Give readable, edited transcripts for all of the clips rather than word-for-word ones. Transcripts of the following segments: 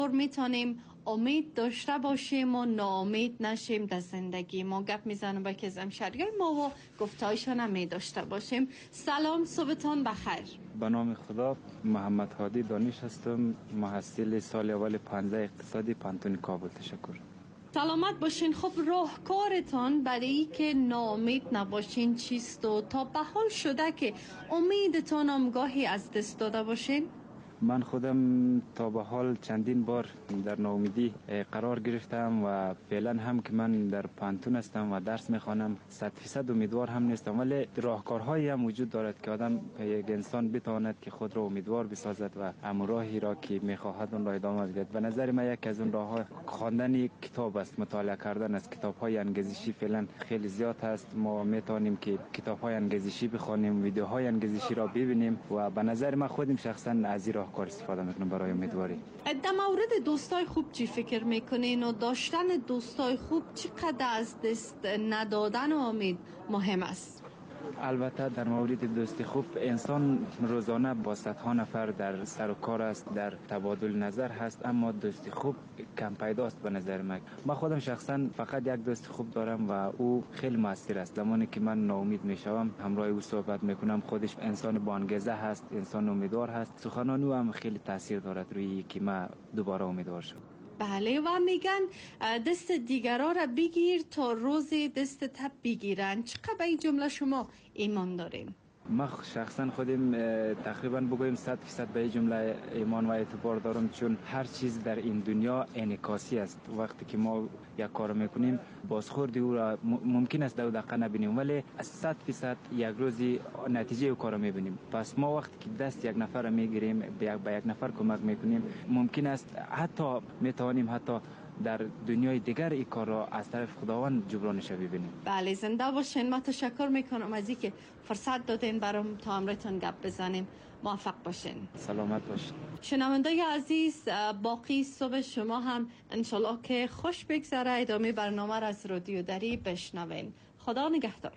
میتونیم امید داشته باشیم و ناامید نشیم در زندگی. ما گپ میزنیم با که همشهریای ما و گفتایشان هم می داشته باشیم. سلام، صبحتان بخیر. به نام خدا، محمد هادی دانش هستم، محصل سال اول 15 اقتصادی پانتون کابل. تشکر. سلامت باشین. خب راهکارتان برای که ناامید نباشین چیست و تا به حال شده که امیدتان هم گاهی از دست داده باشین؟ من خودم تا به حال چندین بار در ناامیدی قرار گرفتم و فعلا هم که من در پانتون هستم و درس میخوانم 100% امیدوار هم نیستم، ولی راهکارهایی هم وجود دارد که آدم یک انسان بتواند که خود را امیدوار بسازد و هم راهی را که میخواهد اون را ادامه بدهد. به نظر من یک از اون راه‌ها خواندن کتاب است، مطالعه کردن است. کتاب‌های انگیزشی فعلا خیلی زیاد هست، ما میتونیم که کتاب‌های انگیزشی بخوانیم، ویدیوهای انگیزشی را ببینیم و به نظر من خودم شخصا از این راهکار استفاده میکنم برای امیدواری. در مورد دوستای خوب چی فکر میکنین و داشتن دوستای خوب چقدر از دست ندادن امید مهم است؟ البته در مورد دوستی خوب، انسان روزانه با صدها نفر در سر و کار است، در تبادل نظر هست، اما دوستی خوب کم پیداست به نظر من. خودم شخصا فقط یک دوست خوب دارم و او خیلی موثر است. زمانی که من ناامید میشوم همراه او صحبت میکنم. خودش انسان با انگیزه هست، انسان امیدوار هست. سخنان او هم خیلی تاثیر دارد روی که من دوباره امیدوار شم. بله، و میگن دست دیگران را بگیر تا روز دست تب بگیرن. چقدر به این جمله شما ایمان دارین؟ من شخصا خودم تقریبا بگویم 100% به این جمله ایمان و اعتبار دارم، چون هر چیز در این دنیا انعکاسی است. وقتی که ما یک کار میکنیم بازخورد او را ممکن است در دقیقه نبینیم، ولی 100% یک روزی نتیجه او کار میبینیم. پس ما وقتی که دست یک نفر میگیریم، به یک نفر کمک میکنیم، ممکن است حتی میتوانیم حتی در دنیای دیگر این کار را از طرف خداوند جبرانش ببینیم. بله، زنده باشین. ما تشکر میکنم از اینکه فرصت دادین برام تا امرتون گپ بزنیم. موفق باشین. سلامت باشین. شنونده عزیز، باقی صبح شما هم انشالله که خوش بگذره. ادامه برنامه را از رادیو دری بشنوین. خدا نگهدار.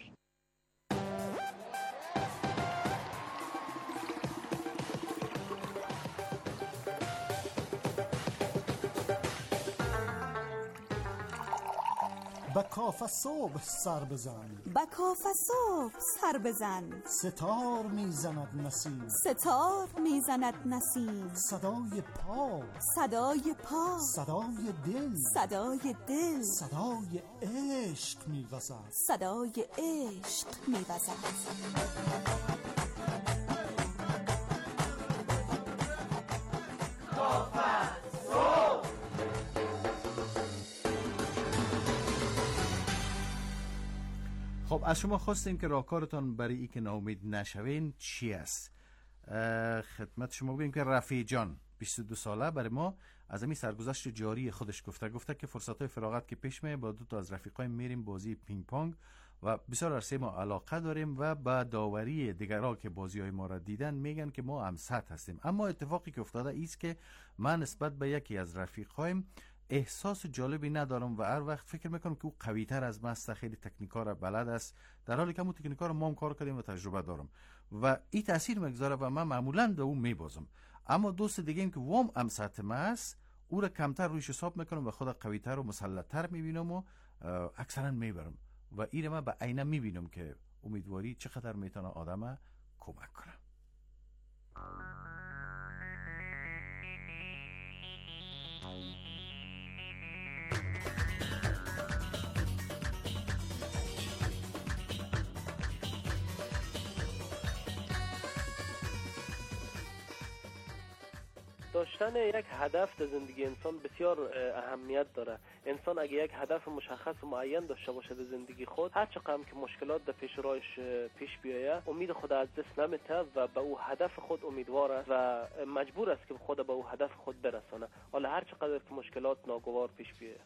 با کاف صبح سر بزن، با کاف صبح سر بزن. ستار میزند نسیم، ستار میزند نسیم. صدای پا، صدای پا، صدای دل، صدای دل، صدای عشق میوزد، صدای عشق میوزد. خب از شما خواستیم که راهکارتان برای ای که ناامید نشوین چی است. خدمت شما بگیم که رفیع جان 22 ساله برای ما از همین سرگذشت جاری خودش گفته که فرصت‌های فراغت که پیش میاد با دو تا از رفیقای میریم بازی پینگ پونگ و بسیار عرصه ما علاقه داریم و با داوری دیگرها که بازی‌های ما را دیدن میگن که ما هم سطح هستیم. اما اتفاقی که افتاده ایست که من نسبت به یکی از رفیقایم احساس جالبی ندارم و هر وقت فکر میکنم که او قوی تر از من است، خیلی تکنیکا را بلد است، در حالی که همون تکنیکا را ما هم کار کردیم و تجربه دارم و این تاثیر میگذاره و من معمولا به او میبازم. اما دوست دیگه این که وام هم سطح ما است، او را کمتر رویش حساب میکنم و خود قوی تر و مسلط تر میبینم و اکثرا میبرم و این من به عینه میبینم که امیدواری چقدر میتونه آدم کمک کنه. داشتن یک هدف در زندگی انسان بسیار اهمیت داره. انسان اگه یک هدف مشخص و معین داشته باشه در زندگی خود، هر چقدر که مشکلات در پیش روش پیش بیایه امید خود از دست نمیته و به او هدف خود امیدوار است و مجبور است که خود به او هدف خود برسانه، حالا هر چقدر که مشکلات ناگوار پیش بیایه.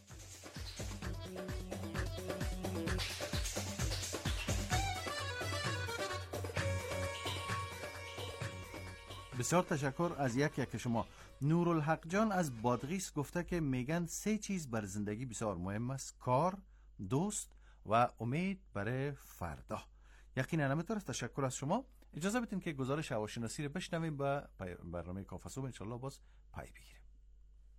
بسیار تشکر از یک شما. نورالحق جان از بادغیس گفته که میگن 3 چیز بر زندگی بسیار مهم است: کار، دوست و امید برای فردا. یقینا همینطور است. تشکر از شما. اجازه بدین که گزارش هواشناسی رو بشنویم و برنامه کافه صبح ان شاء الله باز پای بگیریم.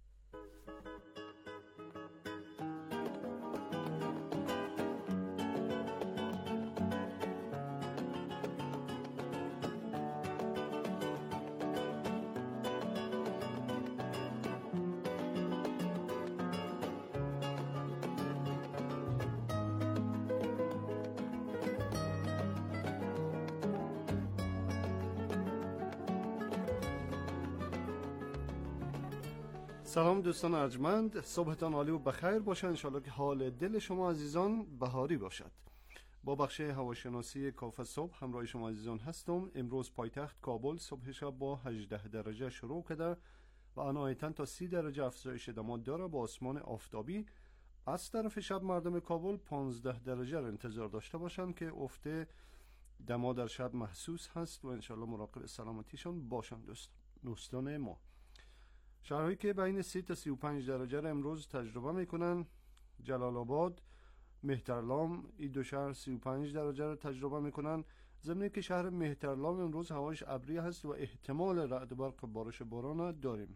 سلام دوستان ارجمند، صبحتان عالی و بخیر باشه. انشالله که حال دل شما عزیزان بهاری باشد. با بخش هواشناسی کافه صبح همراه شما عزیزان هستم. امروز پایتخت کابل صبح شب با 18 درجه شروع کرده و عنایتاً تا 30 درجه افزایش دما داره با آسمان آفتابی. از طرف شب مردم کابل 15 درجه را انتظار داشته باشند که افت دما در شب محسوس هست و انشالله مراقب سلامتیشان باشند دوستان ما. شهرهایی که بین 30 تا 35 درجه را امروز تجربه میکنن: جلال آباد، مهترلام، این دو شهر 35 درجه را تجربه میکنن. ضمن که شهر مهترلام امروز هواش ابری هست و احتمال رعد و برق بارش باران داریم.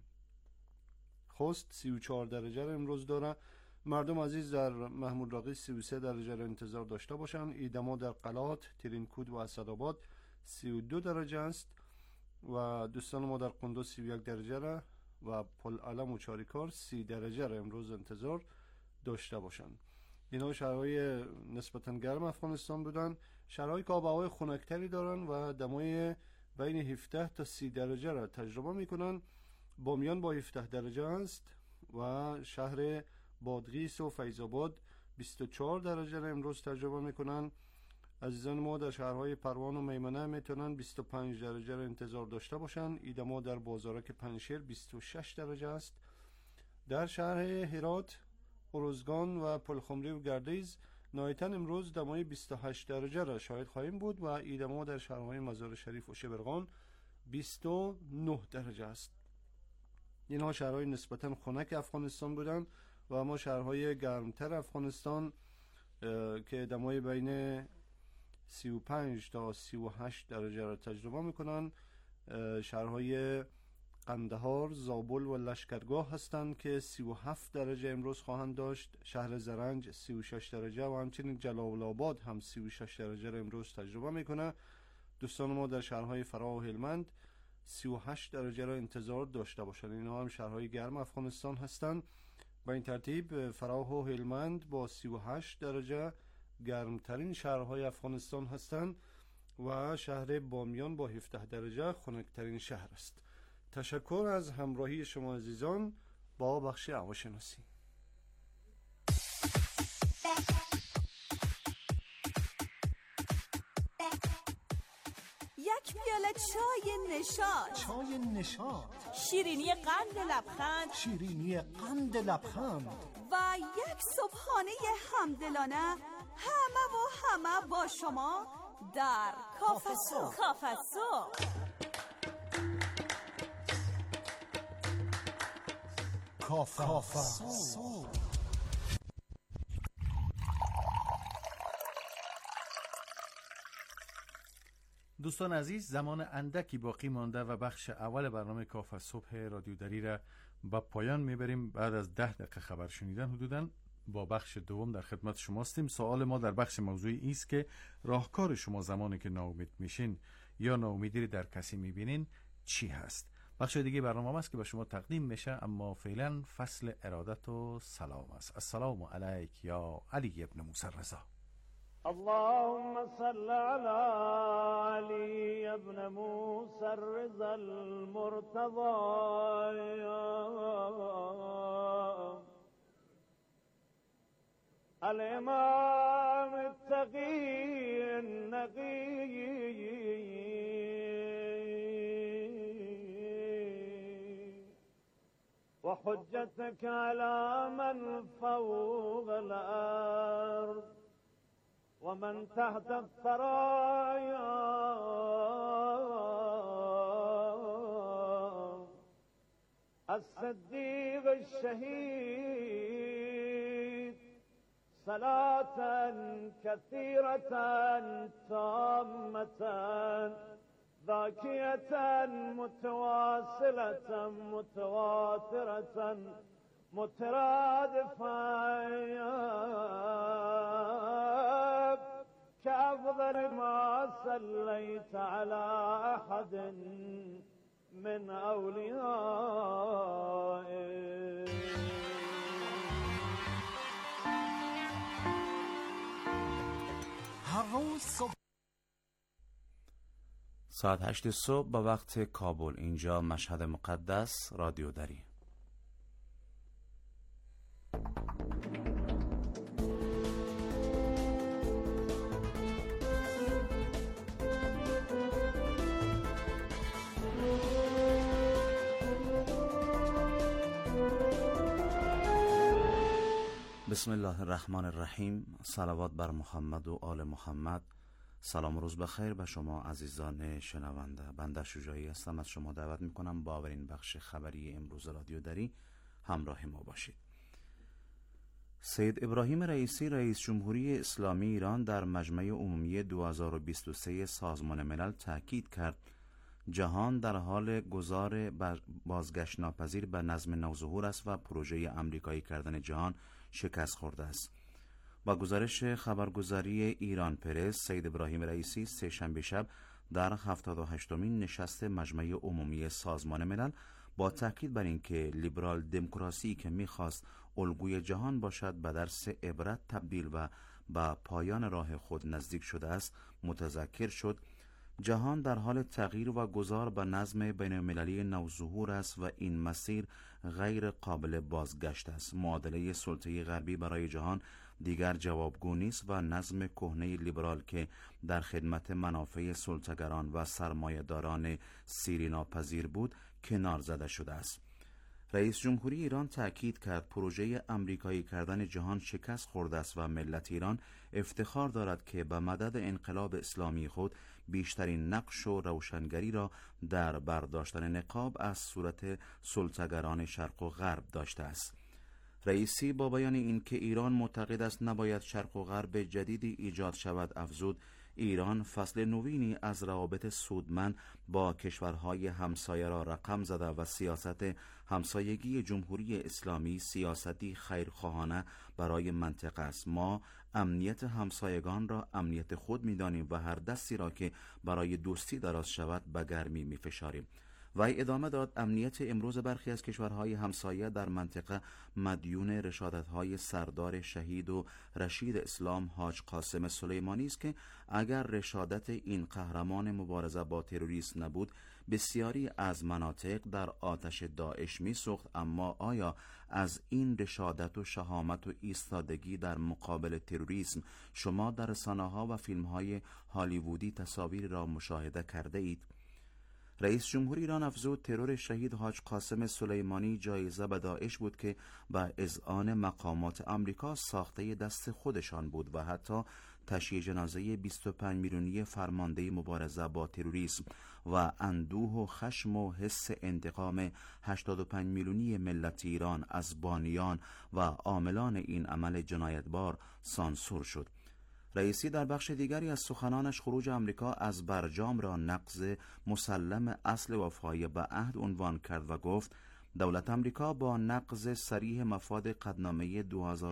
خوست 34 درجه را امروز داره. مردم عزیز در محمود راقی 33 درجه را انتظار داشته باشند. ایدما در قلات، ترینکود و اسدآباد 32 درجه است و دوستان ما در قندوز 31 درجه را و پل علم و چاریکار 30 درجه را امروز انتظار داشته باشند. اینا شهرهای نسبتاً گرم افغانستان بودن. شهرهایی که آب و هوای خنک‌تری دارن و دمای بین 17 تا 30 درجه را تجربه میکنن. بامیان با 17 درجه است و شهر بادغیس و فیض‌آباد 24 درجه را امروز تجربه میکنن. عزیزان ما در شهرهای پروان و میمنه میتونن 25 درجه را انتظار داشته باشن. ایدما در بازارک پنجشیر 26 درجه است. در شهر هرات، ارزگان و پلخمری و گردیز نهایتاً امروز دمای 28 درجه را شاهد خواهیم بود و ایدما در شهرهای مزار شریف و شبرغان 29 درجه است. اینها شهرهای نسبتاً خنک افغانستان بودند و اما شهرهای گرمتر افغانستان که دمای بین 35 تا 38 درجه را تجربه میکنن شهرهای قندهار، زابل و لشکرگاه هستند که 37 درجه امروز خواهند داشت. شهر زرنج 36 درجه و همچنین جلال آباد هم 36 درجه را امروز تجربه میکنه. دوستان ما در شهرهای فراه و هلمند 38 درجه را انتظار داشته باشند. اینها هم شهرهای گرم افغانستان هستند. با این ترتیب فراه و هلمند با 38 درجه گرمترین شهرهای افغانستان هستند و شهر بامیان با 17 درجه خنکترین شهر است. تشکر از همراهی شما عزیزان با بخش هواشناسی. یک پیاله چای نشاط، چای نشاط، شیرینی قند لبخند، شیرینی قند لبخند و یک صبحانه همدلانه همه با شما در کافه صبح. کافه صبح. کافه صبح. دوستان عزیز، زمان اندکی باقی مانده و بخش اول برنامه کافه صبح رادیو دری را به پایان میبریم. بعد از 10 دقیقه خبر شنیدن حدوداً با بخش دوم در خدمت شما هستیم. سوال ما در بخش موضوعی است که راهکار شما زمانی که ناامید میشین یا ناامیدی در کسی میبینین چی هست؟ بخش دیگه برنامه است که به شما تقدیم میشه، اما فعلا فصل ارادت و سلام است. السلام علیک یا علی ابن موسی رضا. اللهم صل على علي ابن موسى الرضا المرتضى الإمام التقي النقي وحجتك على من فوق الأرض ومن تحت الثرايا الصديق الشهيد صلاة كثيرة تامة ذاكية متواصلة متواترة مترادفة كأفضل ما صليت على أحد من أوليائك. هر روز صبح ساعت 8 صبح با وقت کابل، اینجا مشهد مقدس، رادیو دری. بسم الله الرحمن الرحیم. صلوات بر محمد و آل محمد. سلام و روز بخیر به شما عزیزان شنونده. بنده شجاعی هستم. از شما دعوت میکنم با اولین بخش خبری امروز رادیو دری همراه ما باشید. سید ابراهیم رئیسی رئیس جمهوری اسلامی ایران در مجمع عمومی 2023 سازمان ملل تاکید کرد جهان در حال گذار بازگشت ناپذیر به نظم نوظهور است و پروژه امریکایی کردن جهان شکست خورده است. با گزارش خبرگزاری ایران پرس، سید ابراهیم رئیسی سه‌شنبه شب در 78مین نشست مجمع عمومی سازمان ملل با تاکید بر اینکه لیبرال دموکراسی که می‌خواست الگوی جهان باشد به درس عبرت تبدیل و به پایان راه خود نزدیک شده است، متذکر شد جهان در حال تغییر و گذار به نظم بین‌المللی نوظهور است و این مسیر غیر قابل بازگشت است. معادله سلطه غربی برای جهان دیگر جوابگو نیست و نظم کهنه لیبرال که در خدمت منافع سلطه‌گران و سرمایه‌داران سیری ناپذیر بود کنار زده شده است. رئیس جمهوری ایران تأکید کرد پروژه امریکایی کردن جهان شکست خورده است و ملت ایران افتخار دارد که به مدد انقلاب اسلامی خود بیشترین نقش و روشنگری را در برداشتن نقاب از صورت سلطه‌گران شرق و غرب داشته است. رئیسی با بیان اینکه ایران معتقد است نباید شرق و غرب جدیدی ایجاد شود افزود ایران فصل نوینی از روابط سودمند با کشورهای همسایه را رقم زده و سیاست همسایگی جمهوری اسلامی سیاستی خیرخواهانه برای منطقه است. ما امنیت همسایگان را امنیت خود می‌دانیم و هر دستی را که برای دوستی دراز شود به گرمی می‌فشاریم. وی ادامه داد امنیت امروز برخی از کشورهای همسایه در منطقه مدیون رشادت‌های سردار شهید و رشید اسلام حاج قاسم سلیمانی است که اگر رشادت این قهرمان مبارزه با تروریسم نبود بسیاری از مناطق در آتش داعش می‌سوخت. اما آیا از این رشادت و شهامت و ایستادگی در مقابل تروریسم شما در رسانه‌ها و فیلم‌های هالیوودی تصاویر را مشاهده کرده اید؟ رئیس جمهوری ایران افزود ترور شهید حاج قاسم سلیمانی جایزه به داعش بود که به اذعان مقامات آمریکا ساخته دست خودشان بود و حتی تشییع جنازه 25 میلیونی فرمانده مبارزه با تروریسم و اندوه و خشم و حس انتقام 85 میلیونی ملت ایران از بانیان و عاملان این عمل جنایتبار سانسور شد. رئیسی در بخش دیگری از سخنانش خروج امریکا از برجام را نقض مسلم اصل وفای به عهد عنوان کرد و گفت دولت امریکا با نقض صریح مفاد قطعنامه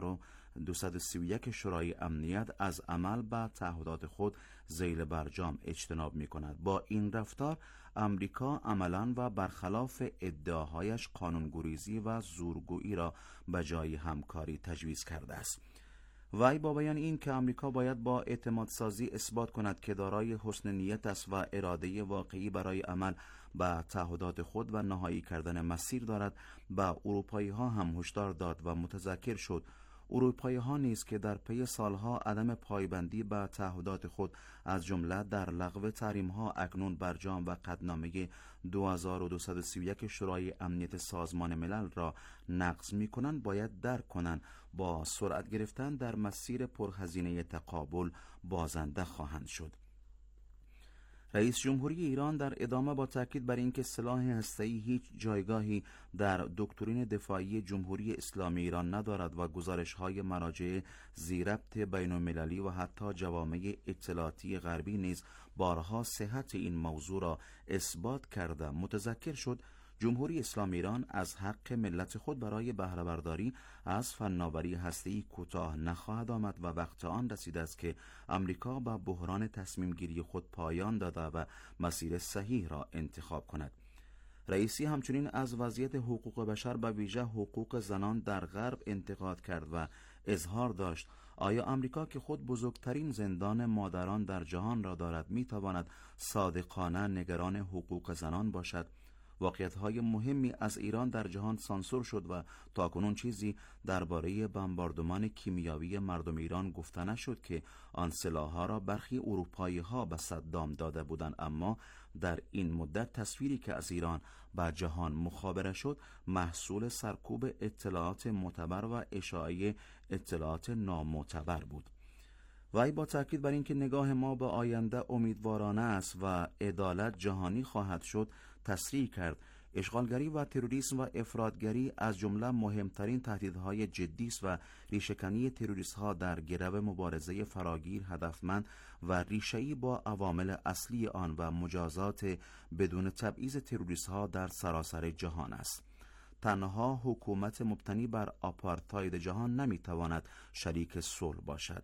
2231 شورای امنیت از عمل به تعهدات خود ذیل برجام اجتناب می کند. با این رفتار امریکا عملاً و برخلاف ادعاهایش قانونگریزی و زورگویی را به جای همکاری تجویز کرده است. وی با بیان این که آمریکا باید با اعتمادسازی اثبات کند که دارای حسن نیت است و اراده واقعی برای عمل به تعهدات خود و نهایی کردن مسیر دارد، به اروپایی ها هم هشدار داد و متذکر شد اروپایی ها نیز که در پی سالها عدم پایبندی به تعهدات خود از جمله در لغو تحریم ها اکنون برجام و قطعنامه 2231 شورای امنیت سازمان ملل را نقض می کنند باید درک کنند با سرعت گرفتن در مسیر پرهزینه تقابل بازنده خواهند شد. رئیس جمهوری ایران در ادامه با تاکید بر اینکه سلاح هسته‌ای هیچ جایگاهی در دکترین دفاعی جمهوری اسلامی ایران ندارد و گزارش‌های مراجع ذی‌ربط بین‌المللی و حتی جوامع اطلاعاتی غربی نیز بارها صحت این موضوع را اثبات کرده، متذکر شد جمهوری اسلامی ایران از حق ملت خود برای بهره برداری از فناوری هسته‌ای کوتاه نخواهد آمد و وقت آن رسیده است که امریکا به بحران تصمیم گیری خود پایان داده و مسیر صحیح را انتخاب کند. رئیسی همچنین از وضعیت حقوق بشر به ویژه حقوق زنان در غرب انتقاد کرد و اظهار داشت آیا امریکا که خود بزرگترین زندان مادران در جهان را دارد میتواند صادقانه نگران حقوق زنان باشد؟ واقعیت‌های مهمی از ایران در جهان سانسور شد و تاکنون چیزی درباره بمباردمان کیمیایی مردم ایران گفته نشد که آن سلاح‌ها را برخی اروپایی‌ها به صدام داده بودند. اما در این مدت تصویری که از ایران به جهان مخابره شد محصول سرکوب اطلاعات معتبر و اشاعه اطلاعات نامعتبر بود. وی با تاکید بر اینکه نگاه ما به آینده امیدوارانه است و عدالت جهانی خواهد شد تصریح کرد اشغالگری و تروریسم و افراطگری از جمله مهمترین تهدیدهای جدی است و ریشه‌کنی تروریست‌ها در گرو مبارزه فراگیر هدفمند و ریشه‌ای با عوامل اصلی آن و مجازات بدون تبعیض تروریست‌ها در سراسر جهان است. تنها حکومت مبتنی بر آپارتاید جهان نمی‌تواند شریک صلح باشد.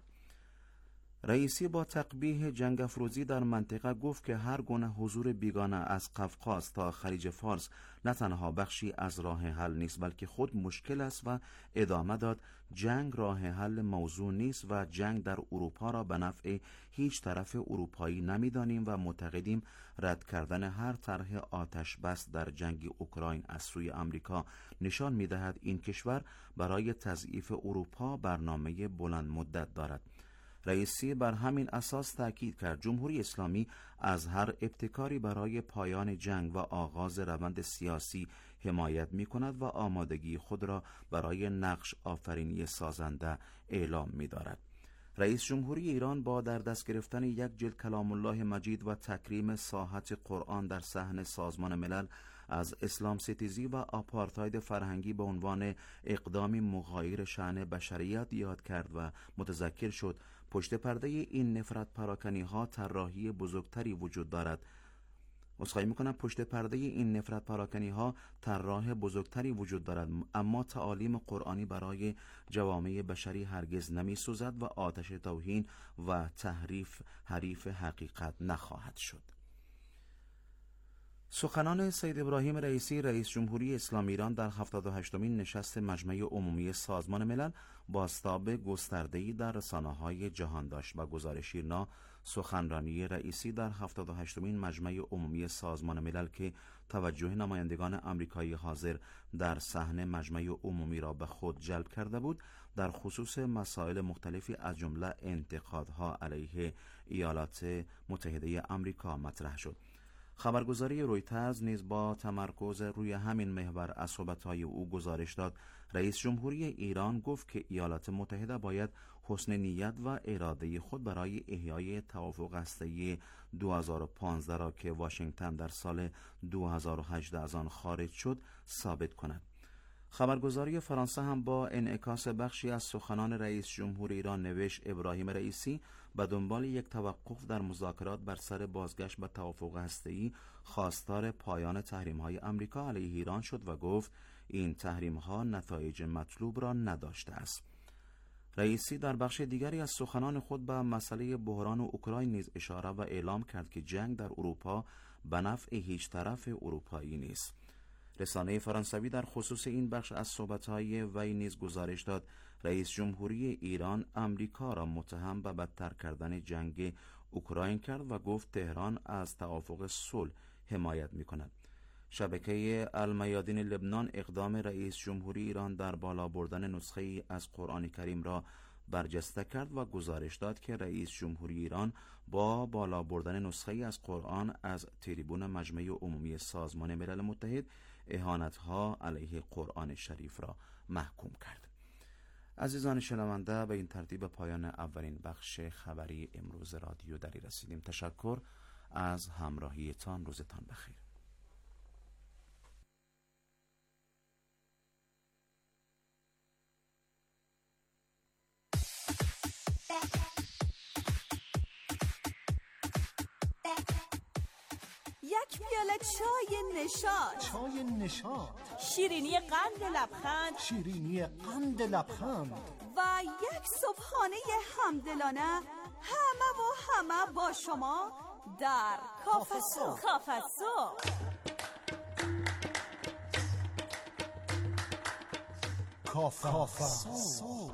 رئیسی با تقبیح جنگ افروزی در منطقه گفت که هر گونه حضور بیگانه از قفقاز تا خلیج فارس نه تنها بخشی از راه حل نیست بلکه خود مشکل است و ادامه داد جنگ راه حل موضوع نیست و جنگ در اروپا را به نفع هیچ طرف اروپایی نمی‌دانیم و معتقدیم رد کردن هر طرح آتش بس در جنگ اوکراین از سوی آمریکا نشان می‌دهد این کشور برای تضعیف اروپا برنامه بلند مدت دارد. رئیسی بر همین اساس تأکید کرد جمهوری اسلامی از هر ابتکاری برای پایان جنگ و آغاز روند سیاسی حمایت می کند و آمادگی خود را برای نقش آفرینی سازنده اعلام می دارد. رئیس جمهوری ایران با در دست گرفتن یک جلد کلام الله مجید و تکریم ساحت قرآن در صحن سازمان ملل از اسلام ستیزی و آپارتاید فرهنگی به عنوان اقدامی مغایر شأن بشریت یاد کرد و متذکر شد پشت پرده این نفرت پراکنی ها طراحی بزرگتری وجود دارد. پشت پرده این نفرت پراکنی ها طراح بزرگتری وجود دارد، اما تعالیم قرآنی برای جوامع بشری هرگز نمی سوزد و آتش توهین و تحریف حریف حقیقت نخواهد شد. سخنان سید ابراهیم رئیسی رئیس جمهوری اسلامی ایران در 78مین نشست مجمع عمومی سازمان ملل بازتاب گسترده‌ای در رسانه‌های جهان داشت و گزارش شیرنا سخنرانی رئیسی در 78مین مجمع عمومی سازمان ملل که توجه نمایندگان آمریکایی حاضر در صحن مجمع عمومی را به خود جلب کرده بود در خصوص مسائل مختلفی از جمله انتقادها علیه ایالات متحده آمریکا مطرح شد. خبرگزاری رویترز نیز با تمرکز روی همین محور از صحبت‌های او گزارش داد رئیس جمهوری ایران گفت که ایالات متحده باید حسن نیت و اراده خود برای احیای توافق هسته‌ای 2015 را که واشنگتن در سال 2018 از آن خارج شد ثابت کند. خبرگزاری فرانسه هم با انعکاس بخشی از سخنان رئیس جمهور ایران نوشت ابراهیم رئیسی به دنبال یک توقف در مذاکرات بر سر بازگشت به توافق هسته‌ای خواستار پایان تحریم‌های آمریکا علیه ایران شد و گفت این تحریم‌ها نتایج مطلوب را نداشته است. رئیسی در بخش دیگری از سخنان خود به مسئله بحران اوکراین نیز اشاره و اعلام کرد که جنگ در اروپا به نفع هیچ طرف اروپایی نیست. رسانه فرانسوی در خصوص این بخش از صحبت‌های وی نیز گزارش داد رئیس جمهوری ایران آمریکا را متهم به بدتر کردن جنگ اوکراین کرد و گفت تهران از توافق صلح حمایت می‌کند. شبکه المیادین لبنان اقدام رئیس جمهوری ایران در بالا بردن نسخه‌ای از قرآن کریم را برجسته کرد و گزارش داد که رئیس جمهوری ایران با بالا بردن نسخه‌ای از قرآن از تریبون مجمع عمومی سازمان ملل متحد اهانت‌ها علیه قرآن شریف را محکوم کرد. عزیزان شنونده، به این ترتیب پایان اولین بخش خبری امروز رادیو دری رسیدیم. تشکر از همراهیتان. روزتان بخیر. یک پیاله چای نشاط، چای نشاط، شیرینی قند لبخند، شیرینی قند لبخند و یک صبحانه همدلانه همه با شما در کافه صبح. کافه صبح. کافه صبح.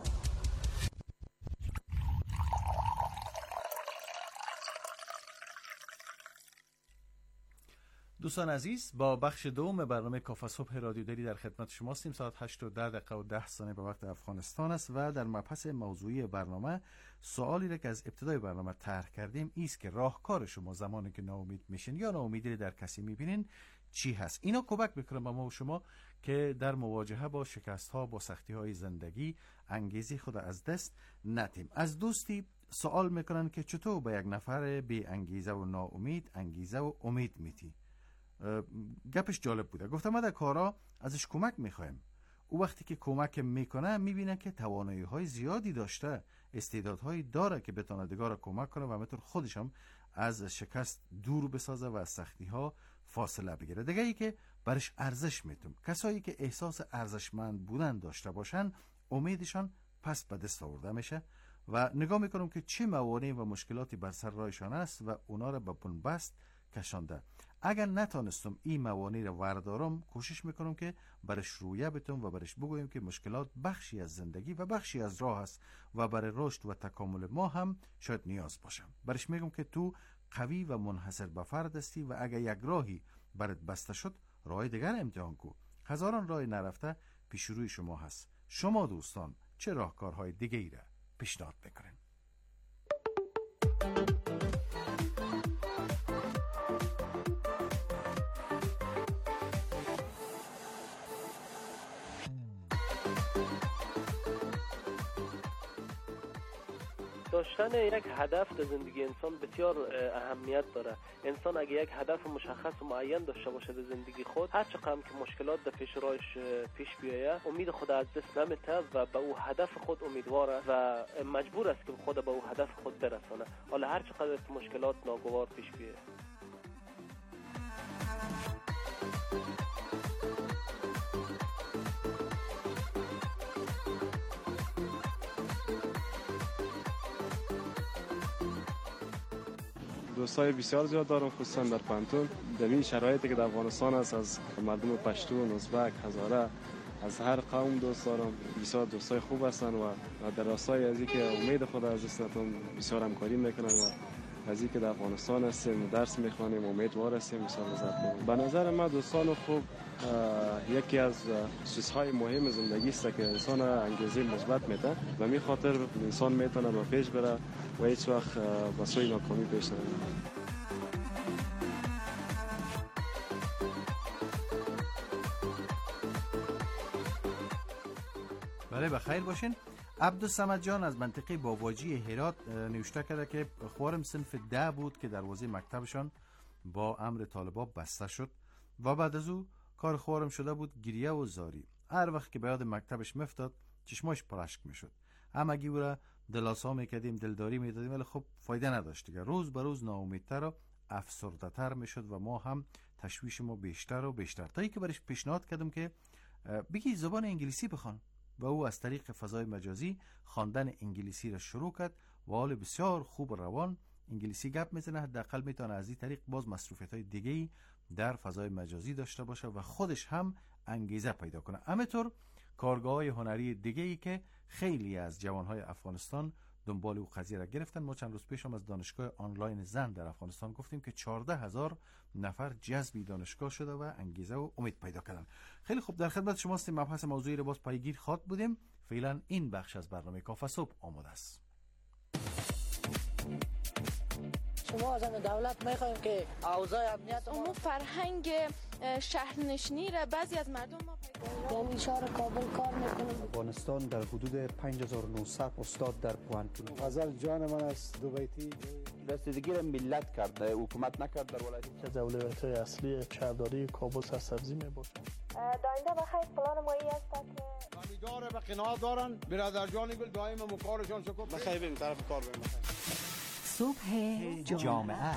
دوستان عزیز، با بخش دوم برنامه کافه صبح رادیو دری در خدمت شما هستیم. ساعت 8:10 به وقت افغانستان است و در مبحث موضوعی برنامه سوالی را که از ابتدای برنامه طرح کردیم است که راهکار شما زمانی که ناامید میشین یا ناامیدی در کسی میبینین چی هست؟ اینا کمک میکنه به ما و شما که در مواجهه با شکست ها، با سختی های زندگی انگیزه خود از دست ندیم. از دوستی سوال میکنن که چطور به یک نفر بی انگیزه و ناامید انگیزه و امید میتی؟ گپش جالب بوده. گفتم ما در کارا ازش کمک میخوایم. او وقتی که کمک میکنه میبینه که توانایی های زیادی داشته، استعدادهایی داره که بتونه دیگه را کمک کنه و همینطور خودش هم از شکست دور بسازه و از سختی ها فاصله بگیره. دیگه ای که برش ارزش میتونم. کسایی که احساس ارزشمند بودن داشته باشن امیدشان پس به دست آورده میشه و نگاه میکنم که چه موانع و مشکلاتی بر سر راهشان است و اونا را به بنبست کشانده. اگر نتانستم این موانع را وردارم، کوشش میکنم که برش رویه بتونم و برش بگویم که مشکلات بخشی از زندگی و بخشی از راه است و برای رشد و تکامل ما هم شاید نیاز باشم. برش میگم که تو قوی و منحصر به فرد هستی و اگر یک راهی برات بسته شد، راه دیگر امتحان کو. هزاران راه نرفته پیش روی شما هست. شما دوستان چه راهکارهای دیگه ای را پیشنهاد بکنین؟ داشتن یک هدف در زندگی انسان بسیار اهمیت داره. انسان اگه یک هدف مشخص و معین داشته باشه در زندگی خود، هر چقدر که مشکلات در پیش راهش پیش بیایه، امید خود از دست نمیته و به او هدف خود امیدواره و مجبور است که خود به او هدف خود برسانه، حالا هر چقدر که مشکلات ناگوار پیش بیایه. دوستای بسیار زیاد دارم، خصوصا در پانتون. در این شرایطی که در افغانستان است، از مردم پشتون، ازبک، هزاره، از هر قوم دوست دارم. بسیار دوستای خوب هستن و در راستای از اینکه امید خود از دست ندم بسیار همکاری میکنن و از اینکه در افغانستان هستیم، درس میخوانیم، امیدوار هستیم، بسیار لذت میبریم. به نظر من دوستان خوب یکی از چیزهای مهم زندگی است که انسان انگیزه مثبت میده و می خاطر انسان میتونه به پیش بره و هیچ وقت به سوی ناکامی پیش نره. بله، بخیر باشین. عبدالصمد جان از منطقه باواجی هرات نوشته کرده که خوارم صنف 10 بود که دروازه مکتبشان با امر طالبا بسته شد و بعد از او کار خوارم شده بود گریه و زاری. هر وقت که به یاد مکتبش میفتاد چشماش پراشک میشد. همگی او را دلاسا میکردیم، دلداری میدادیم، ولی خب فایده نداشت دیگه. روز به روز ناامیدتر و افسرده‌تر میشد و ما هم تشویش ما بیشتر و بیشتر، تا اینکه برش پیشنهاد کردم که بگی زبان انگلیسی بخوان و او از طریق فضای مجازی خواندن انگلیسی را شروع کرد و حال بسیار خوب و روان انگلیسی گپ میزنه. حداقل میتونه از این طریق باز مصروفیت‌های دیگه‌ای در فضای مجازی داشته باشه و خودش هم انگیزه پیدا کنه. همینطور کارگاه‌های هنری دیگه‌ای که خیلی از جوان‌های افغانستان دنبال او قضیه را گرفتن. ما چند روز پیش هم از دانشگاه آنلاین زن در افغانستان گفتیم که 14,000 نفر جذب دانشگاه شده و انگیزه و امید پیدا کردن. خیلی خوب، در خدمت شما هستیم. مبحث موضوعی رو باز پیگیر خواد بودیم. فعلا این بخش از برنامه کافه صبح آماده است. شما از دولت میخوایم که اوضاع امنیت ما فرهنگ شهرنشینی را بعضی از مردم ما یعنی شهر کابل کار میکنیم. افغانستان در حدود 5900 استاد در پوهنتون. غزل جان من است دو بیتی رسیدگی را ملت کرده، حکومت نکرد در ولایت. از اولویت‌های اصلی شهرداری کابل سرسبزی میباشد. داینده بخیر پلان مایی است که امیدواره به قناعت دارن. برادر جان گل دائم مکارشان شکر. بخیر بریم طرف کار بریم. صبح جامعه.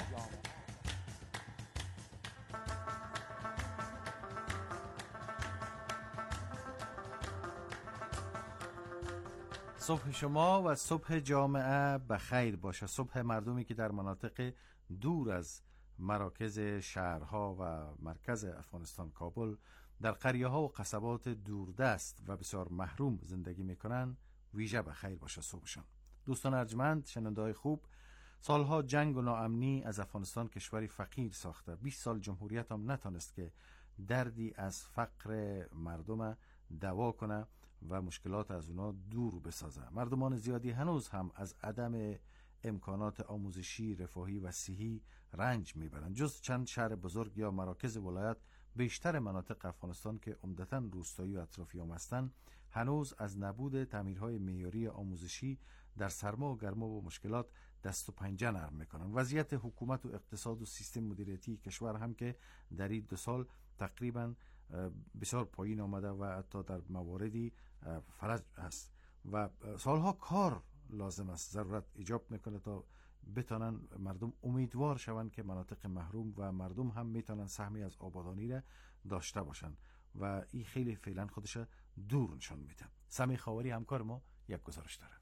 صبح شما و صبح جامعه بخیر باشه. صبح مردمی که در مناطق دور از مراکز شهرها و مرکز افغانستان کابل در قریه ها و قصبات دوردست و بسیار محروم زندگی میکنن ویژه بخیر باشه صبحشان. دوستان ارجمند، شنونده های خوب، سالها جنگ و ناامنی از افغانستان کشوری فقیر ساخته. 20 سال جمهوریت هم نتانست که دردی از فقر مردم دوا کنه و مشکلات از اونا دور بسازه. مردمان زیادی هنوز هم از عدم امکانات آموزشی، رفاهی و صحی رنج میبرند. جز چند شهر بزرگ یا مراکز ولایت، بیشتر مناطق افغانستان که عمدتاً روستایی و اطرافیام هستند، هنوز از نبود تعمیرهای معیاری آموزشی در سرما و گرما و مشکلات دست و پنجه نرم میکنن. وضعیت حکومت و اقتصاد و سیستم مدیریتی کشور هم که در این 2 سال تقریبا بسیار پایین آمده و حتی در مواردی فلج است و سالها کار لازم است، ضرورت ایجاب میکنه تا بتانن مردم امیدوار شوند که مناطق محروم و مردم هم میتونن سهمی از آبادانی را داشته باشن و این خیلی فعلا خودش دور نشان میده. سمی خاوری همکار ما یک گزارش داره.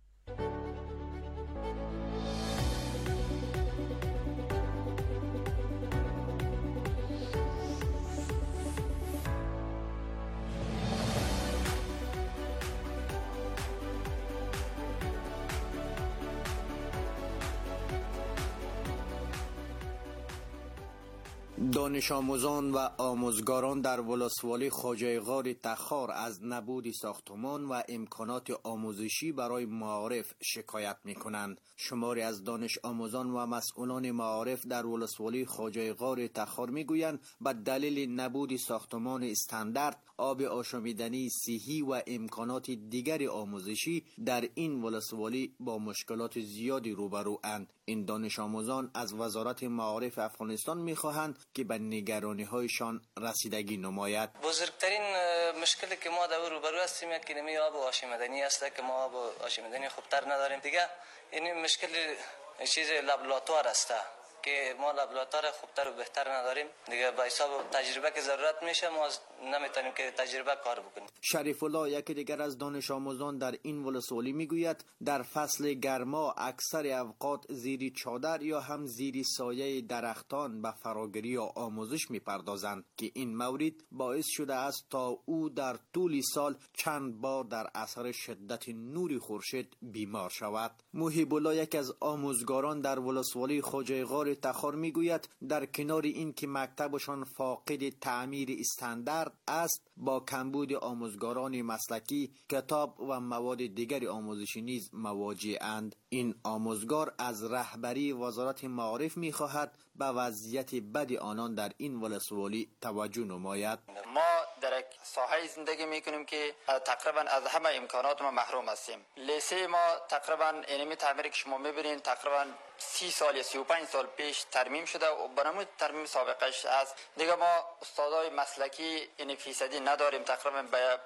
دانش آموزان و آموزگاران در ولسوالی خواجه غار تخار از نبود ساختمان و امکانات آموزشی برای معارف شکایت می کنند. شماری از دانش آموزان و مسئولان معارف در ولسوالی خواجه غار تخار می گویند به دلیل نبود ساختمان استاندارد، آب آشامیدنی صحی و امکانات دیگر آموزشی در این ولسوالی با مشکلات زیادی روبرو اند. این دانش آموزان از وزارت معارف افغانستان می خواهند که به نگرانی هایشان رسیدگی نماید. بزرگترین مشکلی که ما در روبرو هستیم که نمی آب آشامیدنی است که ما آب آشامیدنی خوبتر نداریم. دیگه این مشکل چیز لابراتوار است که ما لابراتوار خوبتر و بهتر نداریم. دیگه با حساب تجربه که ضرورت میشه ما نمیتونیم که تجربه کار بکنیم. شریف الله یکی دیگر از دانش آموزان در این ولسوالی میگوید در فصل گرما اکثر اوقات زیر چادر یا هم زیر سایه درختان به فراگیری و آموزش میپردازند که این مورد باعث شده است تا او در طول سال چند بار در اثر شدت نور خورشید بیمار شود. محب الله یک از آموزگاران در ولسوالی خواجه غار تخار میگوید در کنار این که مکتبشان فاقد تعمیر استاندارد است، با کمبود آموزگاران مسلکی، کتاب و مواد دیگر آموزشی نیز مواجه اند. این آموزگار از رهبری وزارت معارف میخواهد به وضعیت بد آنان در این ولسوالی توجه نماید. ما در یک ساحه زندگی میکنیم که تقریبا از همه امکانات ما محروم هستیم. لیسه ما تقریبا اینمی تعمیری که شما میبینین تقریبا 30 سال یا 35 سال پیش ترمیم شده و برنامه ترمیم سابقش است. دیگه ما استادای مسلکی این فیصدی نداریم. تقریبا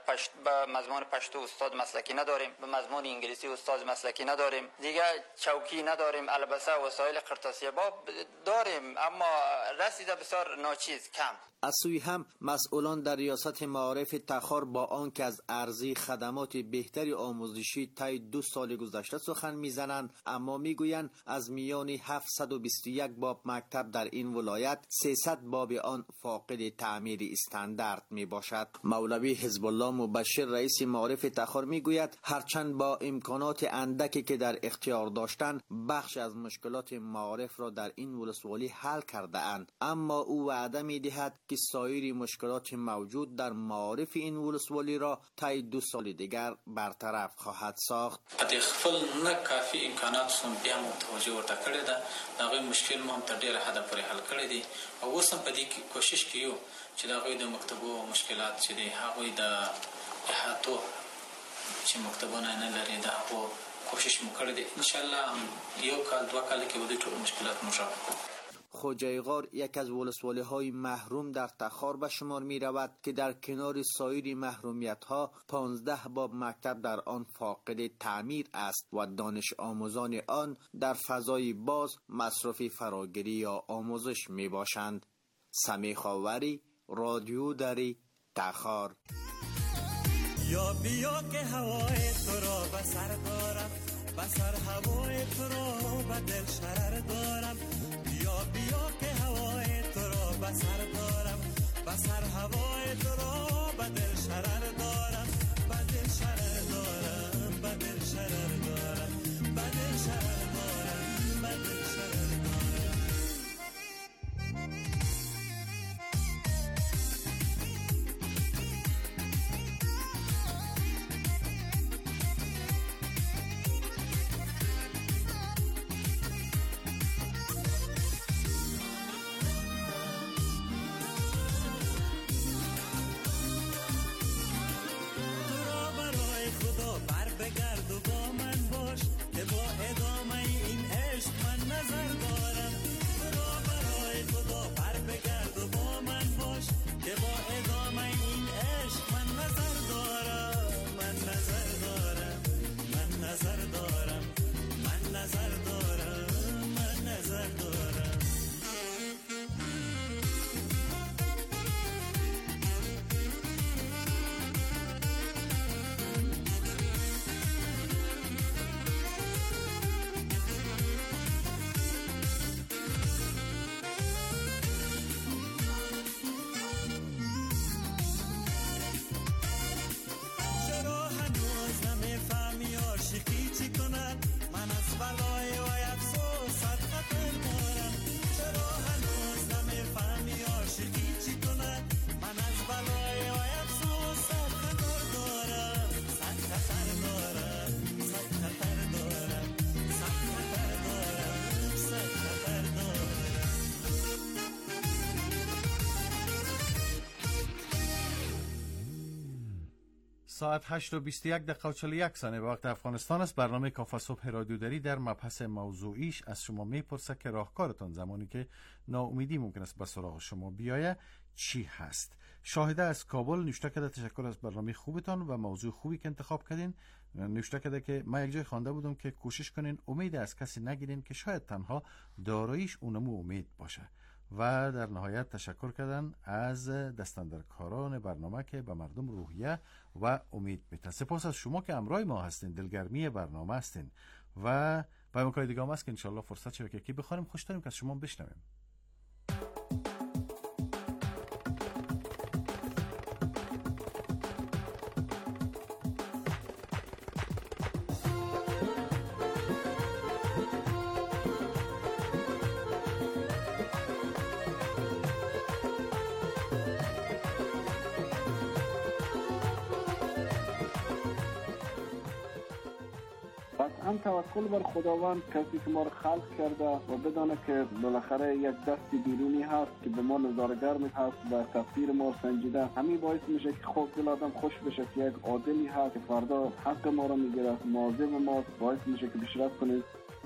به مضمون پشتو استاد مسلکی نداریم، به مضمون انگلیسی استاد مسلکی نداریم، دیگه چوکی نداریم، البته وسایل قرطاسی با داریم اما رسیده بسیار ناچیز کم. از سوی هم مسئولان در ریاست معارف تخار با آنکه از عرضه خدمات بهتری آموزشی طی 2 سال گذشته سخن میزنند، اما میگویند از میان 721 باب مکتب در این ولایت 300 باب آن فاقد تعمیر استاندارد می باشد. مولوی حزب الله مبشر رئیس معارف تخار میگوید هرچند با امکانات اندکی که در اختیار داشتند بخش از مشکلات معارف را در این ولسوالی حل کرده اند، اما او وعده میدهد که سایر مشکلات موجود در معارف این ولسوالی را طی 2 سال دیگر برطرف خواهد ساخت. د خپل نه کافی امکانات سم بیا متوجه ورته کړی ده، هغه مشکل مو هم تر ډیره حده پورې حل کړی دی او اوس هم په دې کې کوشش کوو چې د هغوی د مکتبو مشکلات چې دی هغوی د احاطو چې مکتبونه نه لري د هغو کوشش مو کړی دی. انشاءالله 1 کال 2 کال کې به دې ټول مشکلات مو حل کړو. خواجه غار یک از ولسوالی های محروم در تخار به شمار می رود که در کنار سایر محرومیت ها 15 باب مکتب در آن فاقد تعمیر است و دانش آموزان آن در فضای باز مصرف فراگیری یا آموزش می باشند. سمی خاوری، رادیو دری، تخار. یا بیا که هوای تو را به سر دارم، به سر هوای تو را به دل شرر دارم. بیا که هوای تو را به سر دارم، به سر هوای تو را به دل شرر دارم، به دل شرر دارم، به دل شرر دارم، به دل شرر دارم، به دل ساعت 8:21 به وقت افغانستان است. برنامه کافه صبح رادیو دری در مبحث موضوعیش از شما میپرسه که راهکارتان زمانی که ناامیدی ممکن است به سراغ شما بیایه چی هست. شاهده از کابل نوشته کرده تشکر از برنامه خوبتان و موضوع خوبی که انتخاب کردین. نوشته کرده که من یک جای خوانده بودم که کوشش کنین امید از کسی نگیرین که شاید تنها داراییش اونمو امید باشه. و در نهایت تشکر کردن از دستاندرکاران برنامه که به مردم روحیه و امید میتن. سپاس از شما که همراه ما هستین، دلگرمی برنامه هستین و پیام کاری دیگه هم هست که انشالله فرصت شده که بخوانیم. خوش داریم که از شما بشنویم. قطعا توکل بر خداوند، کسی که ما رو خلق کرده و بدانه که بالاخره یک دست بیرونی هست که به ما نظارگر می هست و تقدیر ما سنجیده، همین باعث میشه که خود دل آدم خوش بشه که یک عادلی هست که فردا حق ما رو میگیره، مواظب ما، باعث میشه که پیشرفت کنیم.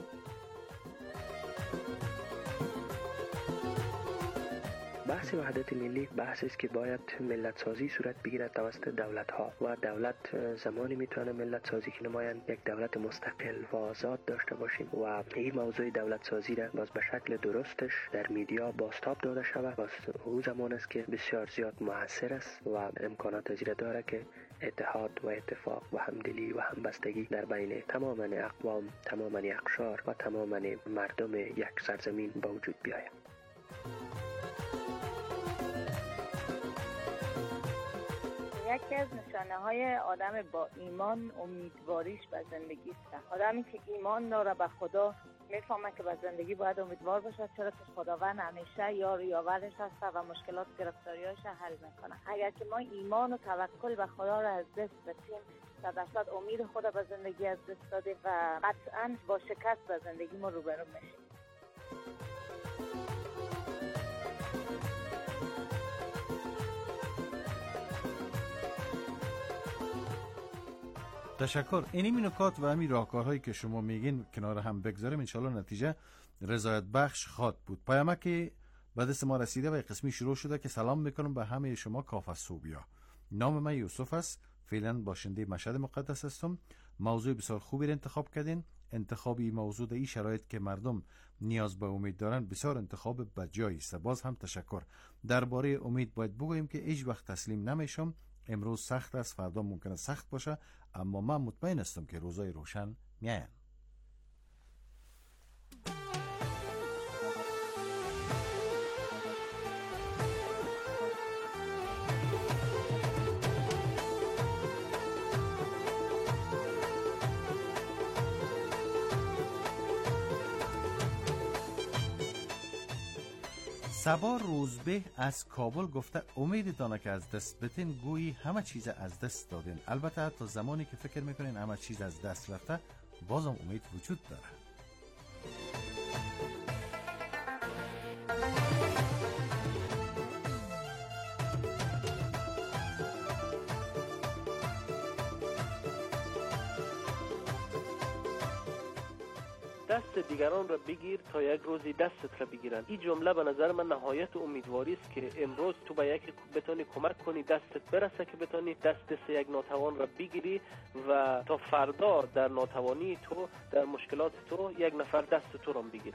بحث وحدت ملی بحثی است که باید ملت سازی صورت بگیرد توسط دولت ها و دولت زمانی میتونه ملت سازی که نمایند یک دولت مستقل و آزاد داشته باشیم و این موضوع دولت سازی را باز به شکل درستش در میدیا بازتاب داده شود. باز او زمان است که بسیار زیاد موثر است و امکانات زیاد داره که اتحاد و اتفاق و همدلی و همبستگی در بین تمام اقوام، تمام اقشار و تمام مردم یک سرزمین به وجود بیاید. یکی از نشانه های آدم با ایمان امیدواریش به زندگی است. آدمی که ایمان داره به خدا میفهمه که به زندگی باید امیدوار باشه، چرا که خداوند همیشه یار و یاورش هست و مشکلات گرفتاریاش حل میکنه. اگر که ما ایمان و توکل به خدا را از دست بدیم، 100% امید خود به زندگی از دست دادیم و قطعا با شکست به زندگی ما روبرو میشیم. تشکر. این نکات و همین راهکارهایی که شما میگین کنار هم بگذاریم، انشالله نتیجه رضایت بخش خواد بود. پیامک که به دست ما رسیده و قسمی شروع شده که سلام میکنم به همه شما کافه صوبیا. نام من یوسف است، فعلا باشنده مشهد مقدس هستم. موضوع بسیار خوبی را انتخاب کردین. انتخاب این موضوع در این شرایط که مردم نیاز به امید دارن بسیار انتخاب بجایی است. باز هم تشکر. درباره امید باید بگوییم که هیچ وقت تسلیم نمیشم. امروز سخت است، فردا ممکنه سخت باشه، اما من مطمئن هستم که روزای روشن میاین. سبا روزبه از کابل گفته امید دانه که از دست بتین گویی همه چیز از دست دادین. البته تا زمانی که فکر میکنین همه چیز از دست رفته بازم امید وجود داره. دست دیگران را بگیر تا یک روزی دستت را بگیرن. این جمله به نظر من نهایت امیدواری است که امروز تو به یکی بتونی کمک کنی دستت برسه که بتونی دست یک ناتوان را بگیری و تا فردا در ناتوانی تو، در مشکلات تو، یک نفر دست تو را بگیره.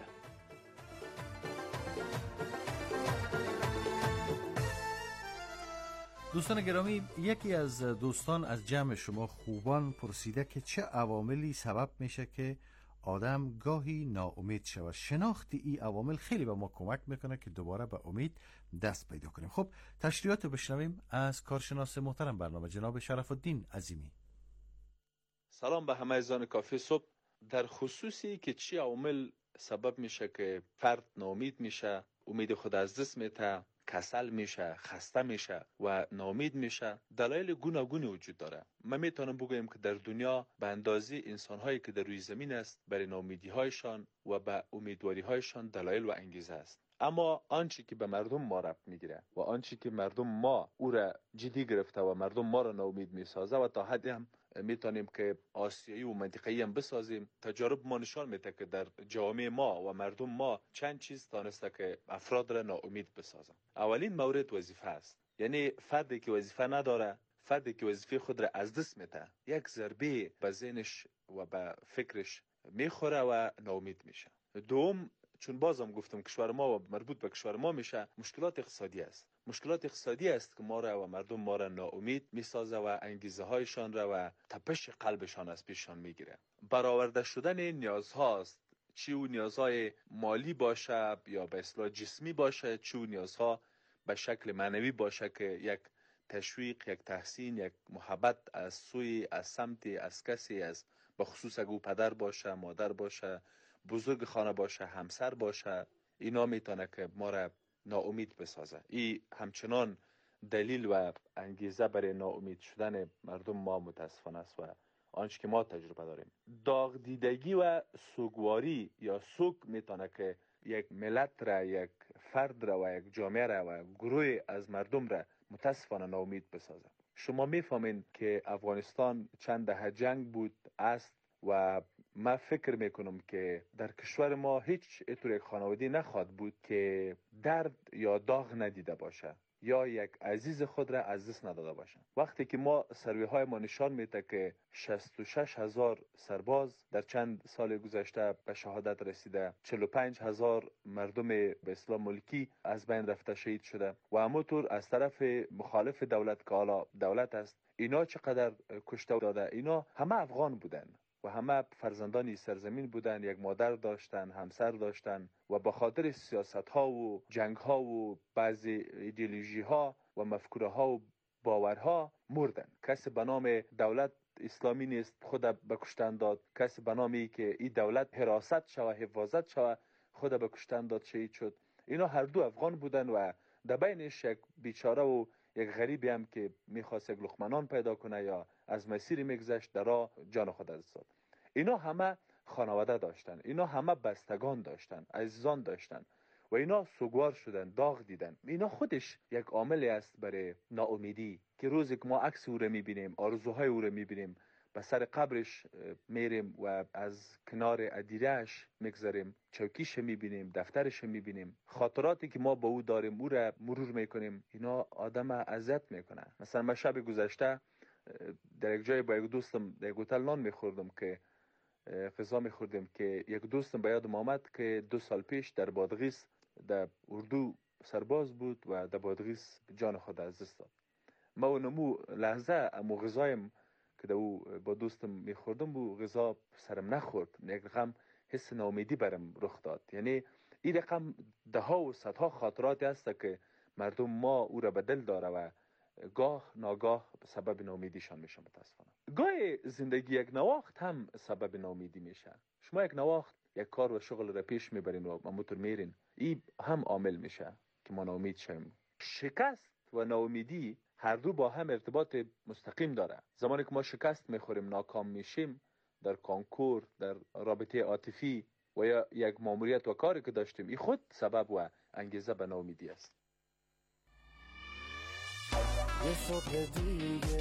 دوستان گرامی، یکی از دوستان از جمع شما خوبان پرسیده که چه عواملی سبب میشه که آدم گاهی ناامید شود. شناخت این عوامل خیلی به ما کمک میکنه که دوباره به امید دست پیدا کنیم. خب تشریحات رو بشنویم از کارشناس محترم برنامه جناب شرف الدین عظیمی. سلام به همه عزیزان کافه صبح. در خصوصی که چی عوامل سبب میشه که فرد ناامید میشه، امید خود از دست میده، کسل میشه، خسته میشه و ناامید میشه، دلایل گوناگون وجود داره. من میتونم بگویم که در دنیا به اندازه انسان‌هایی که در روی زمین است، برای ناامیدی‌هایشان و به امیدواری‌هایشان دلایل و انگیزه است. اما آنچه که به مردم ما ربط میگیره و آنچه که مردم ما او را جدی گرفته و مردم ما را ناامید میسازه و تا حدی هم میتونیم که آسیایی و منطقه‌ای هم بسازیم. تجارب ما نشان میده که در جامعه ما و مردم ما چند چیز تانسته که افراد را ناامید بسازه. اولین مورد وظیفه است. یعنی فردی که وظیفه نداره، فردی که وظیفه خود را از دست میده، یک ضربه به ذهنش و به فکرش میخوره و ناامید میشه. دوم، چون بازم گفتم کشور ما و مربوط به کشور ما میشه، مشکلات اقتصادی است. مشکلات اقتصادی است که ما را و مردم ما را ناامید میسازه و انگیزه هایشان را و تپش قلبشان از پیششان میگیره. برآورده شدن نیازهاست، چی او نیازهای مالی باشه یا به اصطلاح جسمی باشه، چی او نیازها به شکل معنوی باشه که یک تشویق، یک تحسین، یک محبت از سوی، از سمتی، از کسی، از بخصوص اگه او پدر باشه، مادر باشه، بزرگ خانه باشه، همسر باشه، اینا میتونه که ما را ناامید بسازه. این همچنان دلیل و انگیزه برای ناامید شدن مردم ما متاسفانه است و آنچه که ما تجربه داریم. داغ دیدگی و سوگواری یا سوگ میتونه که یک ملت را، یک فرد را و یک جامعه را و گروه از مردم را متاسفانه ناامید بسازه. شما میفهمین که افغانستان چند دهه جنگ بود است و من فکر میکنم که در کشور ما هیچ اطور یک خانوادی نخواهد بود که درد یا داغ ندیده باشه یا یک عزیز خود را از دست نداده باشه. وقتی که ما سروی های ما نشان میده که 66,000 سرباز در چند سال گذشته به شهادت رسیده، 45,000 مردم به اصطلاح ملکی از بین رفته، شهید شده و همونطور از طرف مخالف دولت که حالا دولت است، اینا چقدر کشته داده، اینا همه افغان بودن و همه فرزندانی سرزمین بودن، یک مادر داشتن، همسر داشتن و به خاطر سیاست ها و جنگ ها و بعضی ایدئولوژی ها و مفکوره ها و باورها مردن. کسی به نام دولت اسلامی نیست خود به کشتن داد، کسی به نامی که این دولت حراست شوه، حفاظت شوه، خود به کشتن داد، شهید شد. اینا هر دو افغان بودن و در بینش یک بیچاره و یک غریبی هم که میخواست یک لقمه نان پیدا کنه یا از مسیری میگذشت در راه جان خود از داد. اینا همه خانواده داشتن، اینا همه بستگان داشتن، عزیزان داشتن و اینا سوگوار شدن، داغ دیدن. اینا خودش یک عاملی است برای ناامیدی که روزی که ما عکس او را میبینیم، آرزوهای او را میبینیم، به سر قبرش میریم و از کنار ادیرهش میگذریم، چوکیش میبینیم، دفترش میبینیم، خاطراتی که ما با او داریم او را مرور میکنیم، اینا آدم اذیت میکنه. مثلا من شب گذشته در یک جای با یک دوستم در یک هتل نان میخوردم که غذا میخوردیم که یک دوستم به یادم آمد که 2 سال پیش در بادغیس در اردو سرباز بود و در بادغیس جان خود از دست داد. ما اونمو لحظه امو غذایم که او با دوستم میخوردم بو غذا سرم نخورد، یک رقم حس ناامیدی برم رخ داد. یعنی این رقم ده ها و صدها خاطراتی هست که مردم ما او را به دل داره و گاه ناگاه سبب ناامیدیشان میشه. متاسفانه گاه زندگی یک نواخت هم سبب ناامیدی میشه. شما یک نواخت یک کار و شغل را پیش میبرین و موتور میرین، این هم عامل میشه که ما ناامید شیم. شکست و ناامیدی هر دو با هم ارتباط مستقیم داره. زمانی که ما شکست میخوریم، ناکام میشیم در کنکور، در رابطه عاطفی و یا یک ماموریت و کاری که داشتیم، این خود سبب و انگیزه به ناامیدی است. یه صبح دیگه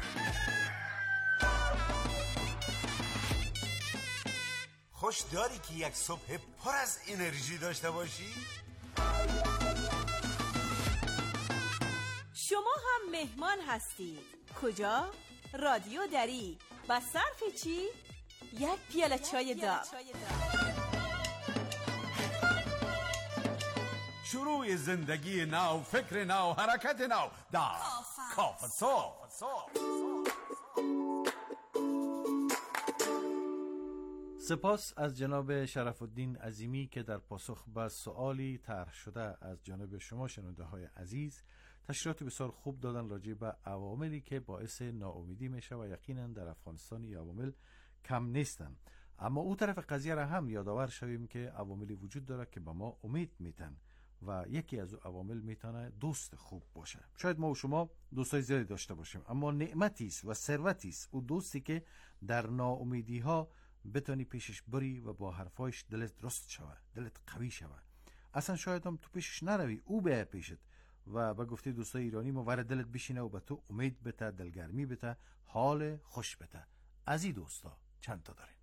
خوش داری که یک صبح پر از انرژی داشته باشی؟ شما هم مهمان هستید. کجا؟ رادیو دری. با صرف چی؟ یک پیاله چای داغ. شروع زندگی نو، فکر نو، حرکت نو در کافه صبح. سپاس از جناب شرف الدین عظیمی که در پاسخ به سوالی طرح شده از جانب شما شنونده های عزیز تشریحات بسیار خوب دادن راجع به عواملی که باعث ناامیدی میشه و یقینا در افغانستان این عوامل کم نیستن. اما او طرف قضیه را هم یادآور شویم که عواملی وجود داره که به ما امید میتن و یکی از عوامل میتونه دوست خوب باشه. شاید ما و شما دوستای زیادی داشته باشیم، اما نعمتی است و ثروتی است او دوستی که در ناامیدی ها بتونی پیشش بری و با حرفایش دلت درست شوه، دلت قوی شوه اصلا شاید هم تو پیشش نروی، او به پیشت و به گفته دوستای ایرانی ما ور دلت بشینه و به تو امید بده، دلگرمی بده، حال خوش بده. از این دوستا چند تا دارین.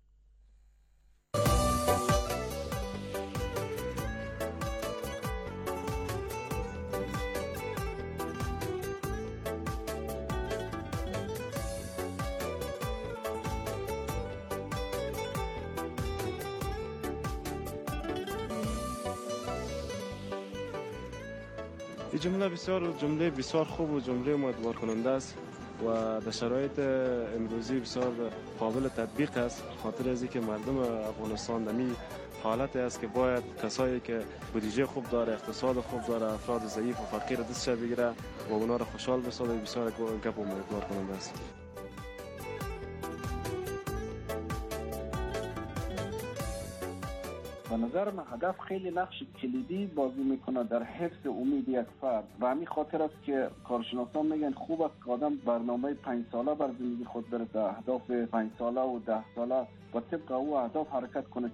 این جمله بسیار خوب و جمله امیدوار کننده است و در شرایط امروزی بسیار قابل تطبیق است، خاطر از اینکه مردم افغانستان دمی حالت است که باید کسایی که بودجه خوب داره، اقتصاد خوب داره، افراد ضعیف و فقیر دستش بگیره و اونا رو خوشحال بسازه. بسیار گپ امیدوار کننده است. به نظر من هدف خیلی نقش کلیدی بازی میکنه در حفظ امید یک فرد و همین خاطر است که کارشناسان میگن خوب است که آدم برنامه 5 ساله بر زندگی خود داره، در اهداف 5 ساله و 10 ساله و طبق او اهداف حرکت کنه.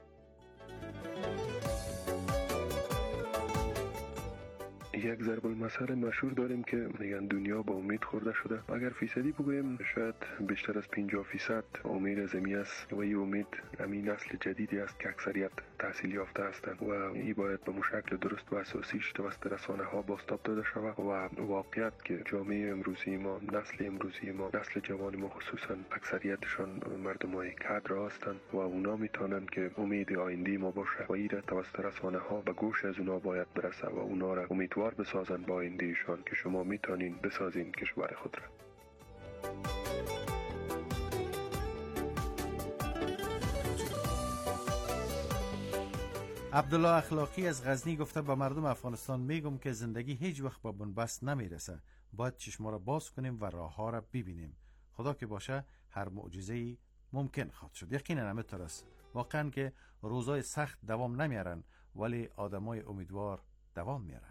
یک ضرب المثل مشهور داریم که میگن دنیا با امید خورده شده. اگر فیصدی بگوییم شاید بیشتر از 50% امید از این است و این امید همین نسل جدیدی است که اکثریت تحصیل یافته هستند و این باید به مشکل درست و اساسیش توسط رسانه ها بازتاب داده شود و واقعیت که جامعه امروزی ما، نسل امروزی ما، نسل جوان ما خصوصا اکثریتشان مردمای کادر هستند و اونا میتونن که امید آینده ما باشه و این توسط رسانه ها به گوش از اونا باید برسه و اونا را امیدوار بسازن با آیندهشان که شما میتونین بسازین کشور خود را. عبدالله اخلاقی از غزنی گفته به مردم افغانستان میگم که زندگی هیچ وقت به بنبست نمیرسه. باید چشما را باز کنیم و راه ها را ببینیم. خدا که باشه هر معجزه‌ای ممکن خواهد شد. یقینا همینطور است. واقعا که روزای سخت دوام نمیارن ولی آدمای امیدوار دوام میارن.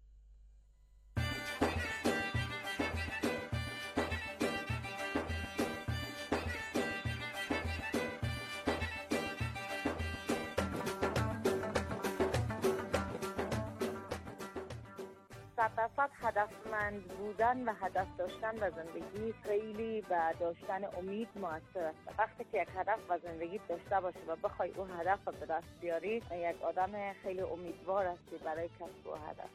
صد هدفمند بودن و هدف داشتن و زندگی خیلی و داشتن امید مؤثر است. وقتی که یک هدف و زندگی داشته باشی و بخوای اون هدف رو به دست بیاری، یک آدم خیلی امیدوار هستی برای کسب و هدف.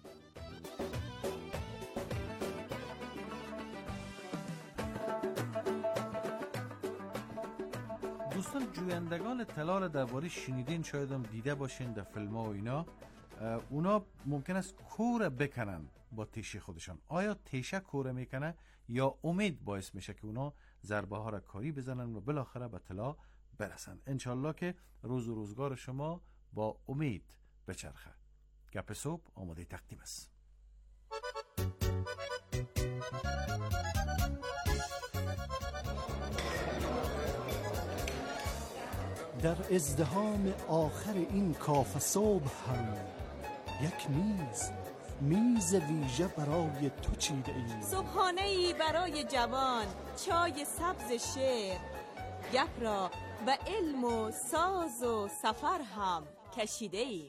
دوستان جویندگان طلا درباره شنیدین، شاید هم دیده باشین در فیلم ها و اینا. اونا ممکن است کوره بکنن با تیشه خودشان. آیا تیشه کوره میکنه یا امید باعث میشه که اونا ضربه ها را کاری بزنن و بالاخره به طلا برسن؟ انشالله که روز و روزگار شما با امید بچرخه. گپ صبح آماده تقدیم است. در ازدحام آخر این کافه صبح هم یک میز ویژه برای تو چیده ایم. صبحانه ای برای جوان، چای سبز شعر، گپ را به علم و ساز و سفر هم کشیده ایم.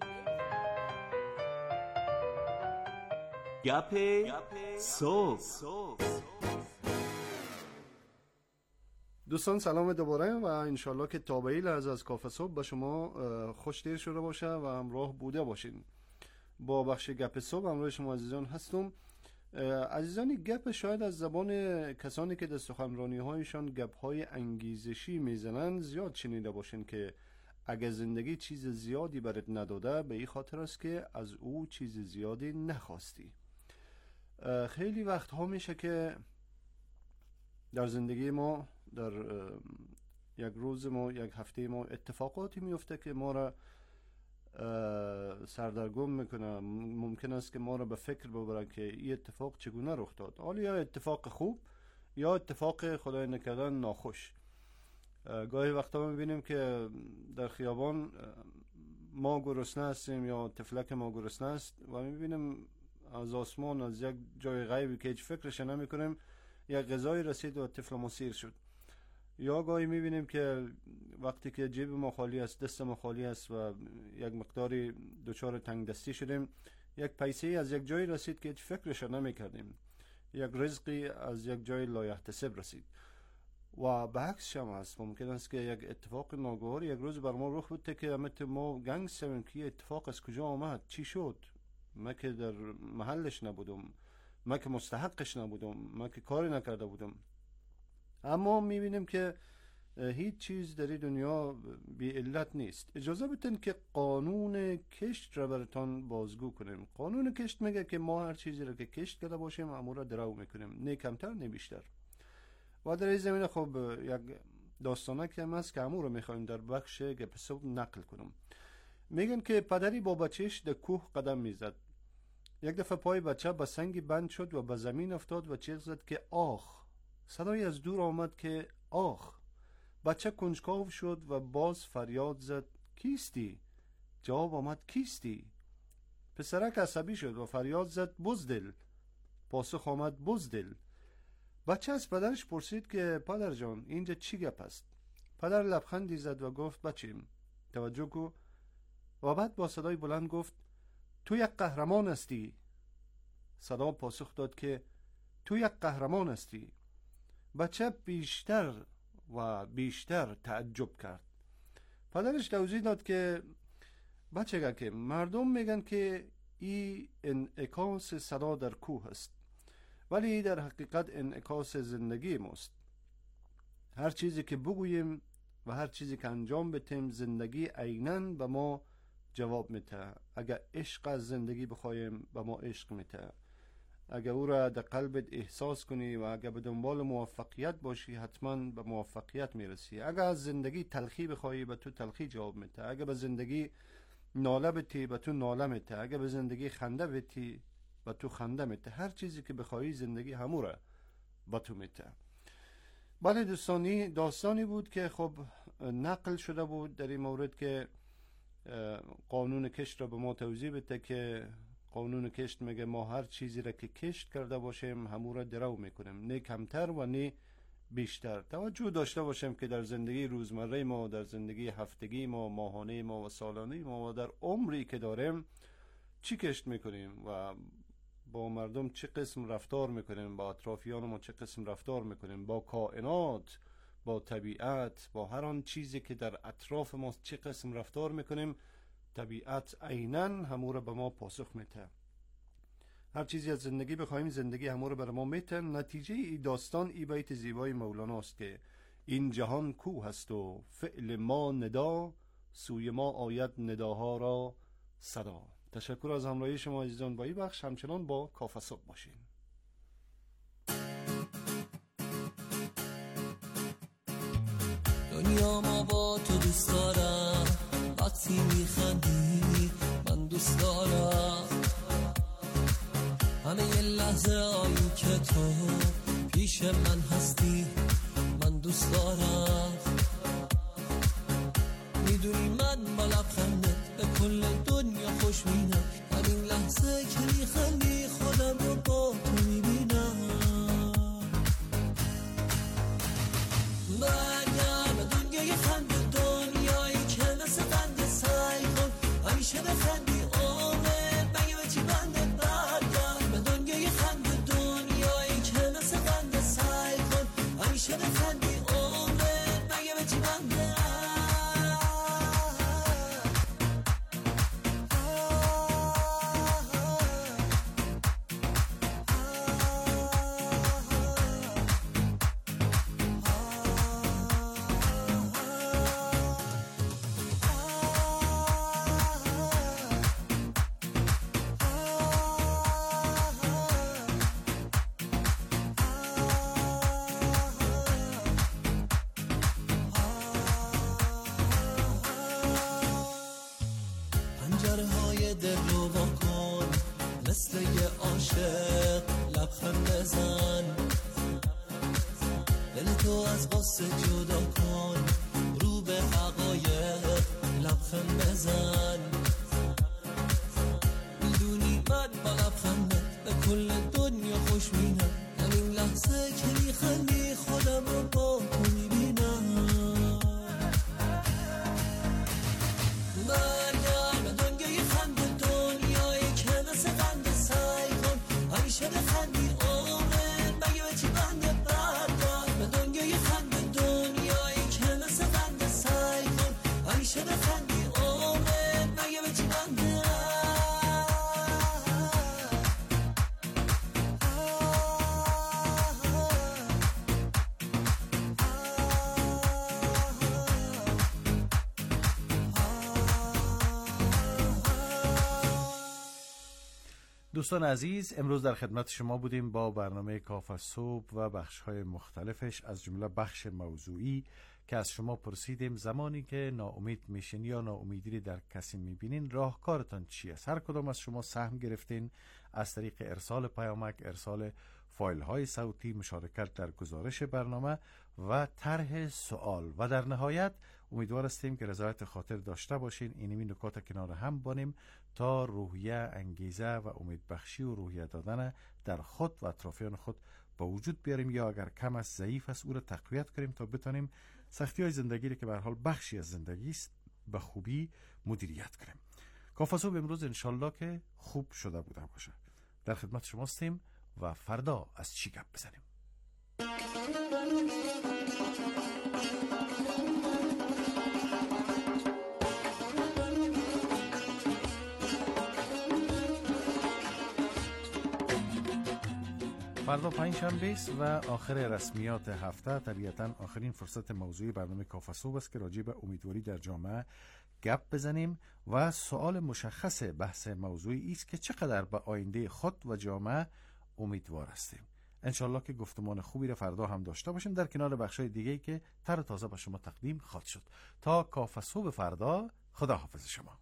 گپ صبح. دوستان سلام دوباره و انشالله که تابعی لحظه از کافه صبح به شما خوش دیر شده باشه و همراه بوده باشین. با بخش گپ صبح همراه شما عزیزان هستم. عزیزانی، گپ شاید از زبان کسانی که در سخنرانی هایشان گپ های انگیزشی میزنن زیاد شنیده باشین که اگه زندگی چیز زیادی برات نداده به این خاطر است که از او چیز زیادی نخواستی. خیلی وقت ها میشه که در زندگی ما، در یک روز ما، یک هفته ما اتفاقاتی میفته که ما را سردرگم میکنه. ممکن است که ما را به فکر ببره که این اتفاق چگونه رخ داد، حالا یا اتفاق خوب یا اتفاق خدای نکردن ناخوش. گاهی وقتا میبینیم که در خیابان ما گرسنه هستیم یا طفلک ما گرسنه است و میبینیم از آسمان، از یک جای غیبی که هیچ فکرش نمیکنیم یک غذای رسید و طفل ما سیر شد. یا گاهی میبینیم که وقتی که جیب ما خالی است، دست ما خالی است و یک مقداری دچار تنگ دستی شدیم، یک پیسه از یک جای رسید که هیچ فکرش نمیکردیم، یک رزقی از یک جای لایحتسب رسید. و به عکسش هم هست، ممکن است که یک اتفاق ناگواری یک روز بر ما رخ بده که همت ما گنگ شویم که اتفاق از کجا آمد، چی شد، ما که در محلش نبودم، ما که مستحقش نبودم، ما که کاری نکرده بودم. اما میبینیم که هیچ چیز در این دنیا بی علت نیست. اجازه بدین که قانون کشت را براتان بازگو کنیم. قانون کشت میگه که ما هر چیزی را که کشت کرده باشیم امور را درو میکنیم، نه کمتر نه بیشتر. و در این زمینه خب یک داستانه که هم هست که امور رو میخوایم در بخش گپ صبح نقل کنم. میگن که پدری با بچهش در کوه قدم میزد. یک دفعه پای بچه به سنگی بند شد و به زمین افتاد و چیغ زد که آخ. صدای از دور آمد که آخ. بچه کنجکاو شد و باز فریاد زد کیستی؟ جواب آمد کیستی؟ پسرک عصبی شد و فریاد زد بزدل. پاسخ آمد بزدل. بچه از پدرش پرسید که پدر جان اینجا چی گپ است؟ پدر لبخندی زد و گفت بچیم توجه کو. و بعد با صدای بلند گفت تو یک قهرمان هستی. صدا پاسخ داد که تو یک قهرمان هستی. بچه بیشتر و بیشتر تعجب کرد. پدرش توضیح داد که بچه که مردم میگن که این انعکاس صدا در کوه است، ولی در حقیقت انعکاس زندگی ماست. هر چیزی که بگوییم و هر چیزی که انجام بدیم زندگی عیناً به ما جواب میده. اگر عشق از زندگی بخوایم به ما عشق میده. اگر او را در قلبت احساس کنی و اگر به دنبال موفقیت باشی حتما به موفقیت میرسی. اگر از زندگی تلخی بخوایی به تو تلخی جواب میده. اگر به زندگی ناله بتی به تو ناله میده. اگر به زندگی خنده بتی به تو خنده میده. هر چیزی که بخوایی زندگی همو را به تو میده. بله دوستانی، داستانی بود که خب نقل شده بود در این مورد که قانون کشت را به ما توضیح بده که قانون کشت میگه ما هر چیزی را که کشت کرده باشیم همو را درو میکنیم، نه کمتر و نه بیشتر. توجه داشته باشیم که در زندگی روزمره ما، در زندگی هفتگی ما، ماهانه ما و سالانه ما و در عمری که داریم چی کشت میکنیم و با مردم چه قسم رفتار میکنیم، با اطرافیان ما چه قسم رفتار میکنیم، با کائنات، با طبیعت، با هر آن چیزی که در اطراف ما چه قسم رفتار میکنیم. طبیعت عیناً همو را به ما پاسخ میده. هر چیزی از زندگی بخوایم زندگی همو را بر ما میده. نتیجه ای داستان ای بیت زیبای مولانا است که این جهان کوه است و فعل ما ندا، سوی ما آید نداها را صدا. تشکر از همراهی شما عزیزان با این بخش. همچنان با کافه صبح باشین. دنیا ما با تو دوست دارم، وقتی میخندی من دوست دارم، همه یه لحظه هایی که تو پیش من هستی من دوست دارم. میدونی من با لبخندت به کل دنیا خوش میدم، همین لحظه که میخندی خودم رو با تو میبینم. برگرد به دنیای خنده، دنیایی که مثل قنده، سعی کن همیشه بخندی عمر مگه به چی بنده. برگرد به دنیای خنده، دنیایی که مثل قنده، سعی کن همیشه بخندی عمر مگه به چی بنده. پنجره‌های دل رو با کن، مثل یه عاشق لبخند بزن، دل تو از غصه جدا کن، رو به حقایق لبخند بزن. میدونی من با لبخندت به کل دنیا خوش میدم، همین لحظه که میخندی خودم رو با تو میبینم. دوستان عزیز، امروز در خدمت شما بودیم با برنامه کاف صبح و بخش‌های مختلفش، از جمله بخش موضوعی که از شما پرسیدیم زمانی که ناامید میشین یا ناامیدی در کسی میبینین راهکارتان چی است. هر کدام از شما سهم گرفتین از طریق ارسال پیامک، ارسال فایل های صوتی، مشارکت در گزارش برنامه و طرح سوال. و در نهایت امیدوار هستیم که رضایت خاطر داشته باشین. اینمی نکات کنار هم بانیم تا روحیه، انگیزه و امیدبخشی و روحیه دادن در خود و اطرافیان خود با وجود بیاریم، یا اگر کم است، ضعیف است، او را تقویت کنیم تا بتانیم سختی های زندگی را که به هر حال بخشی از زندگی است به خوبی مدیریت کنیم. کاف صبح امروز انشالله که خوب شده بوده باشه. در خدمت شما هستیم و فردا از چی گپ بزنیم. فردا پنجشنبه است و آخر رسمیات هفته، طبیعتاً آخرین فرصت موضوعی برنامه کاف صبح است که راجع به امیدواری در جامعه گپ بزنیم و سوال مشخص بحث موضوعی است که چقدر به آینده خود و جامعه امیدوار هستیم. انشالله که گفتمان خوبی را فردا هم داشته باشیم در کنار بخشای دیگه‌ای که تر و تازه به شما تقدیم خواهد شد. تا کاف صبح فردا، خدا حافظ شما.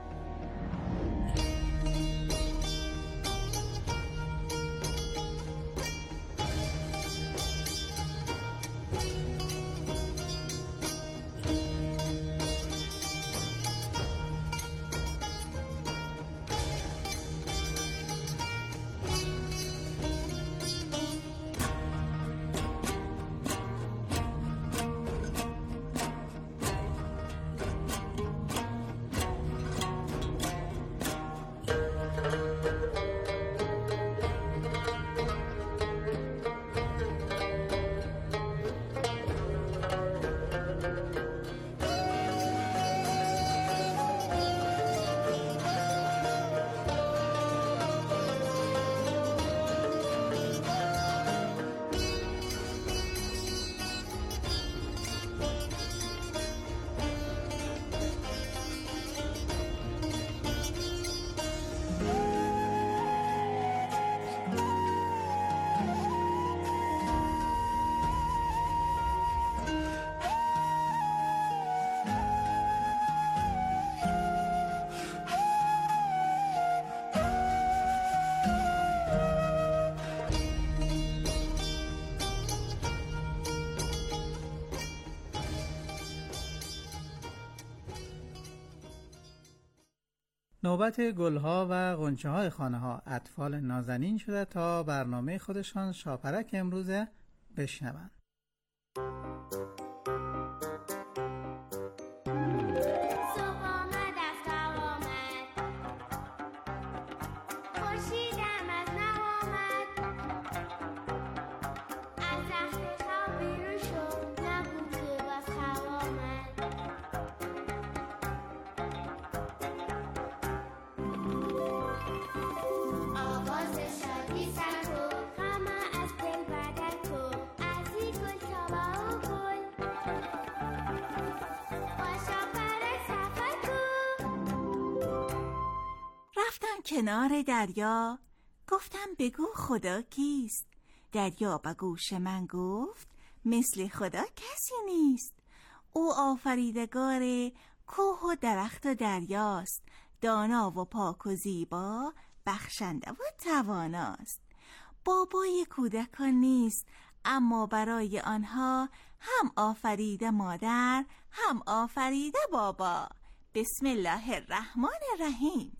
نوبت گلها و غنچه های خانه ها اطفال نازنین شده تا برنامه خودشان شاپرک امروزه بشنوند. کنار دریا گفتم بگو خدا کیست؟ دریا به گوش من گفت مثل خدا کسی نیست. او آفریدگار کوه و درخت و دریاست، دانا و پاک و زیبا، بخشنده و تواناست. بابای کودکان نیست، اما برای آنها هم آفریده مادر هم آفریده بابا. بسم الله الرحمن الرحیم.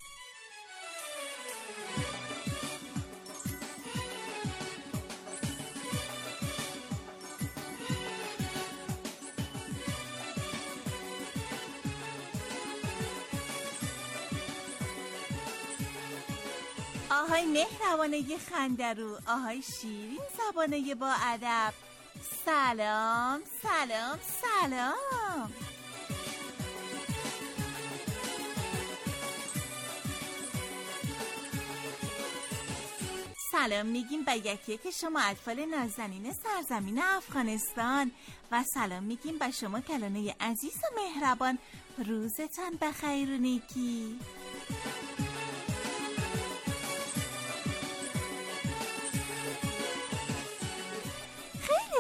آهای مهربانه خندرو، آهای شیرین زبانه با ادب، سلام سلام سلام. سلام میگیم به یکی که شما اطفال نازنین سرزمین افغانستان و سلام میگیم به شما کلانه عزیز و مهربان. روزتان بخیر و نیکی.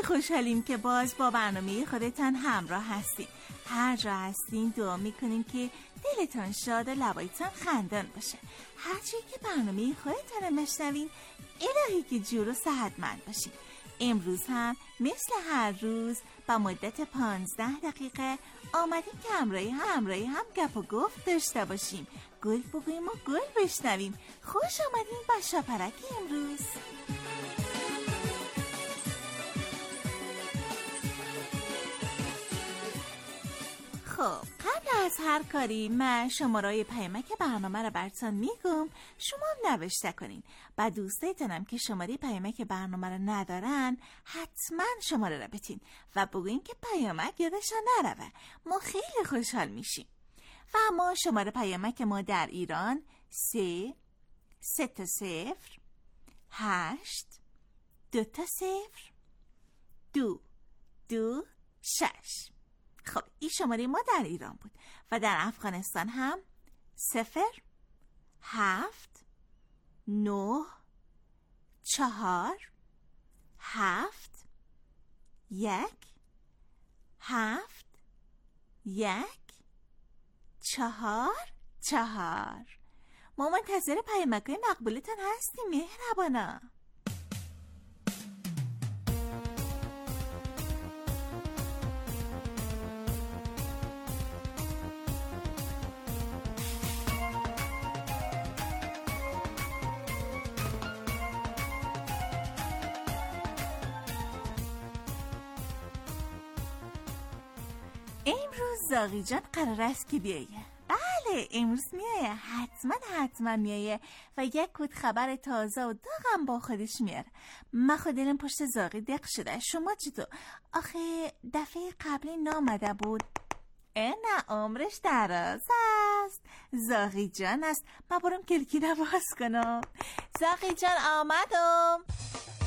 خوشحالیم که باز با برنامه خودتان همراه هستیم. هر جا هستین دعا میکنیم که دلتان شاد و لبایتان خندان باشه. هرچی که برنامه خودتان رو مشنوین، الهی که جور و صحتمند باشین. امروز هم مثل هر روز با مدت 15 دقیقه آمدیم که همراهی هم گپ و گفت داشته باشیم، گل بگوییم و گل بشنویم. خوش آمدیم با شاپرک امروز. خب قبل از هر کاری من شماره پیامک برنامه رو براتون میگم، شما هم نوشته کنین. و دوستایتونم که شماره پیامک برنامه رو ندارن حتما شماره رو بتین و بگوین که پیامک یادشان نروه. ما خیلی خوشحال میشیم. و ما شماره پیامک ما در ایران 3 0 8 2 0 2 2 6. خب این شماره ما در ایران بود. و در افغانستان هم 0 7 9 4 7 1 7 1 4 4. ما منتظر پیامک‌های مقبولتان هستیم مهربانا. امروز زاغی جان قرار است که بیایه. بله امروز میایه، حتما میایه و یک کد خبر تازه و داغم با خودش میاره. من خودم پشت زاغی دق شده. شما چطور؟ آخه دفعه قبلی نامده بود. نه عمرش دراز است. زاغی جان است. من برم کلکی رو باز کنم. زاغی جان آمدم.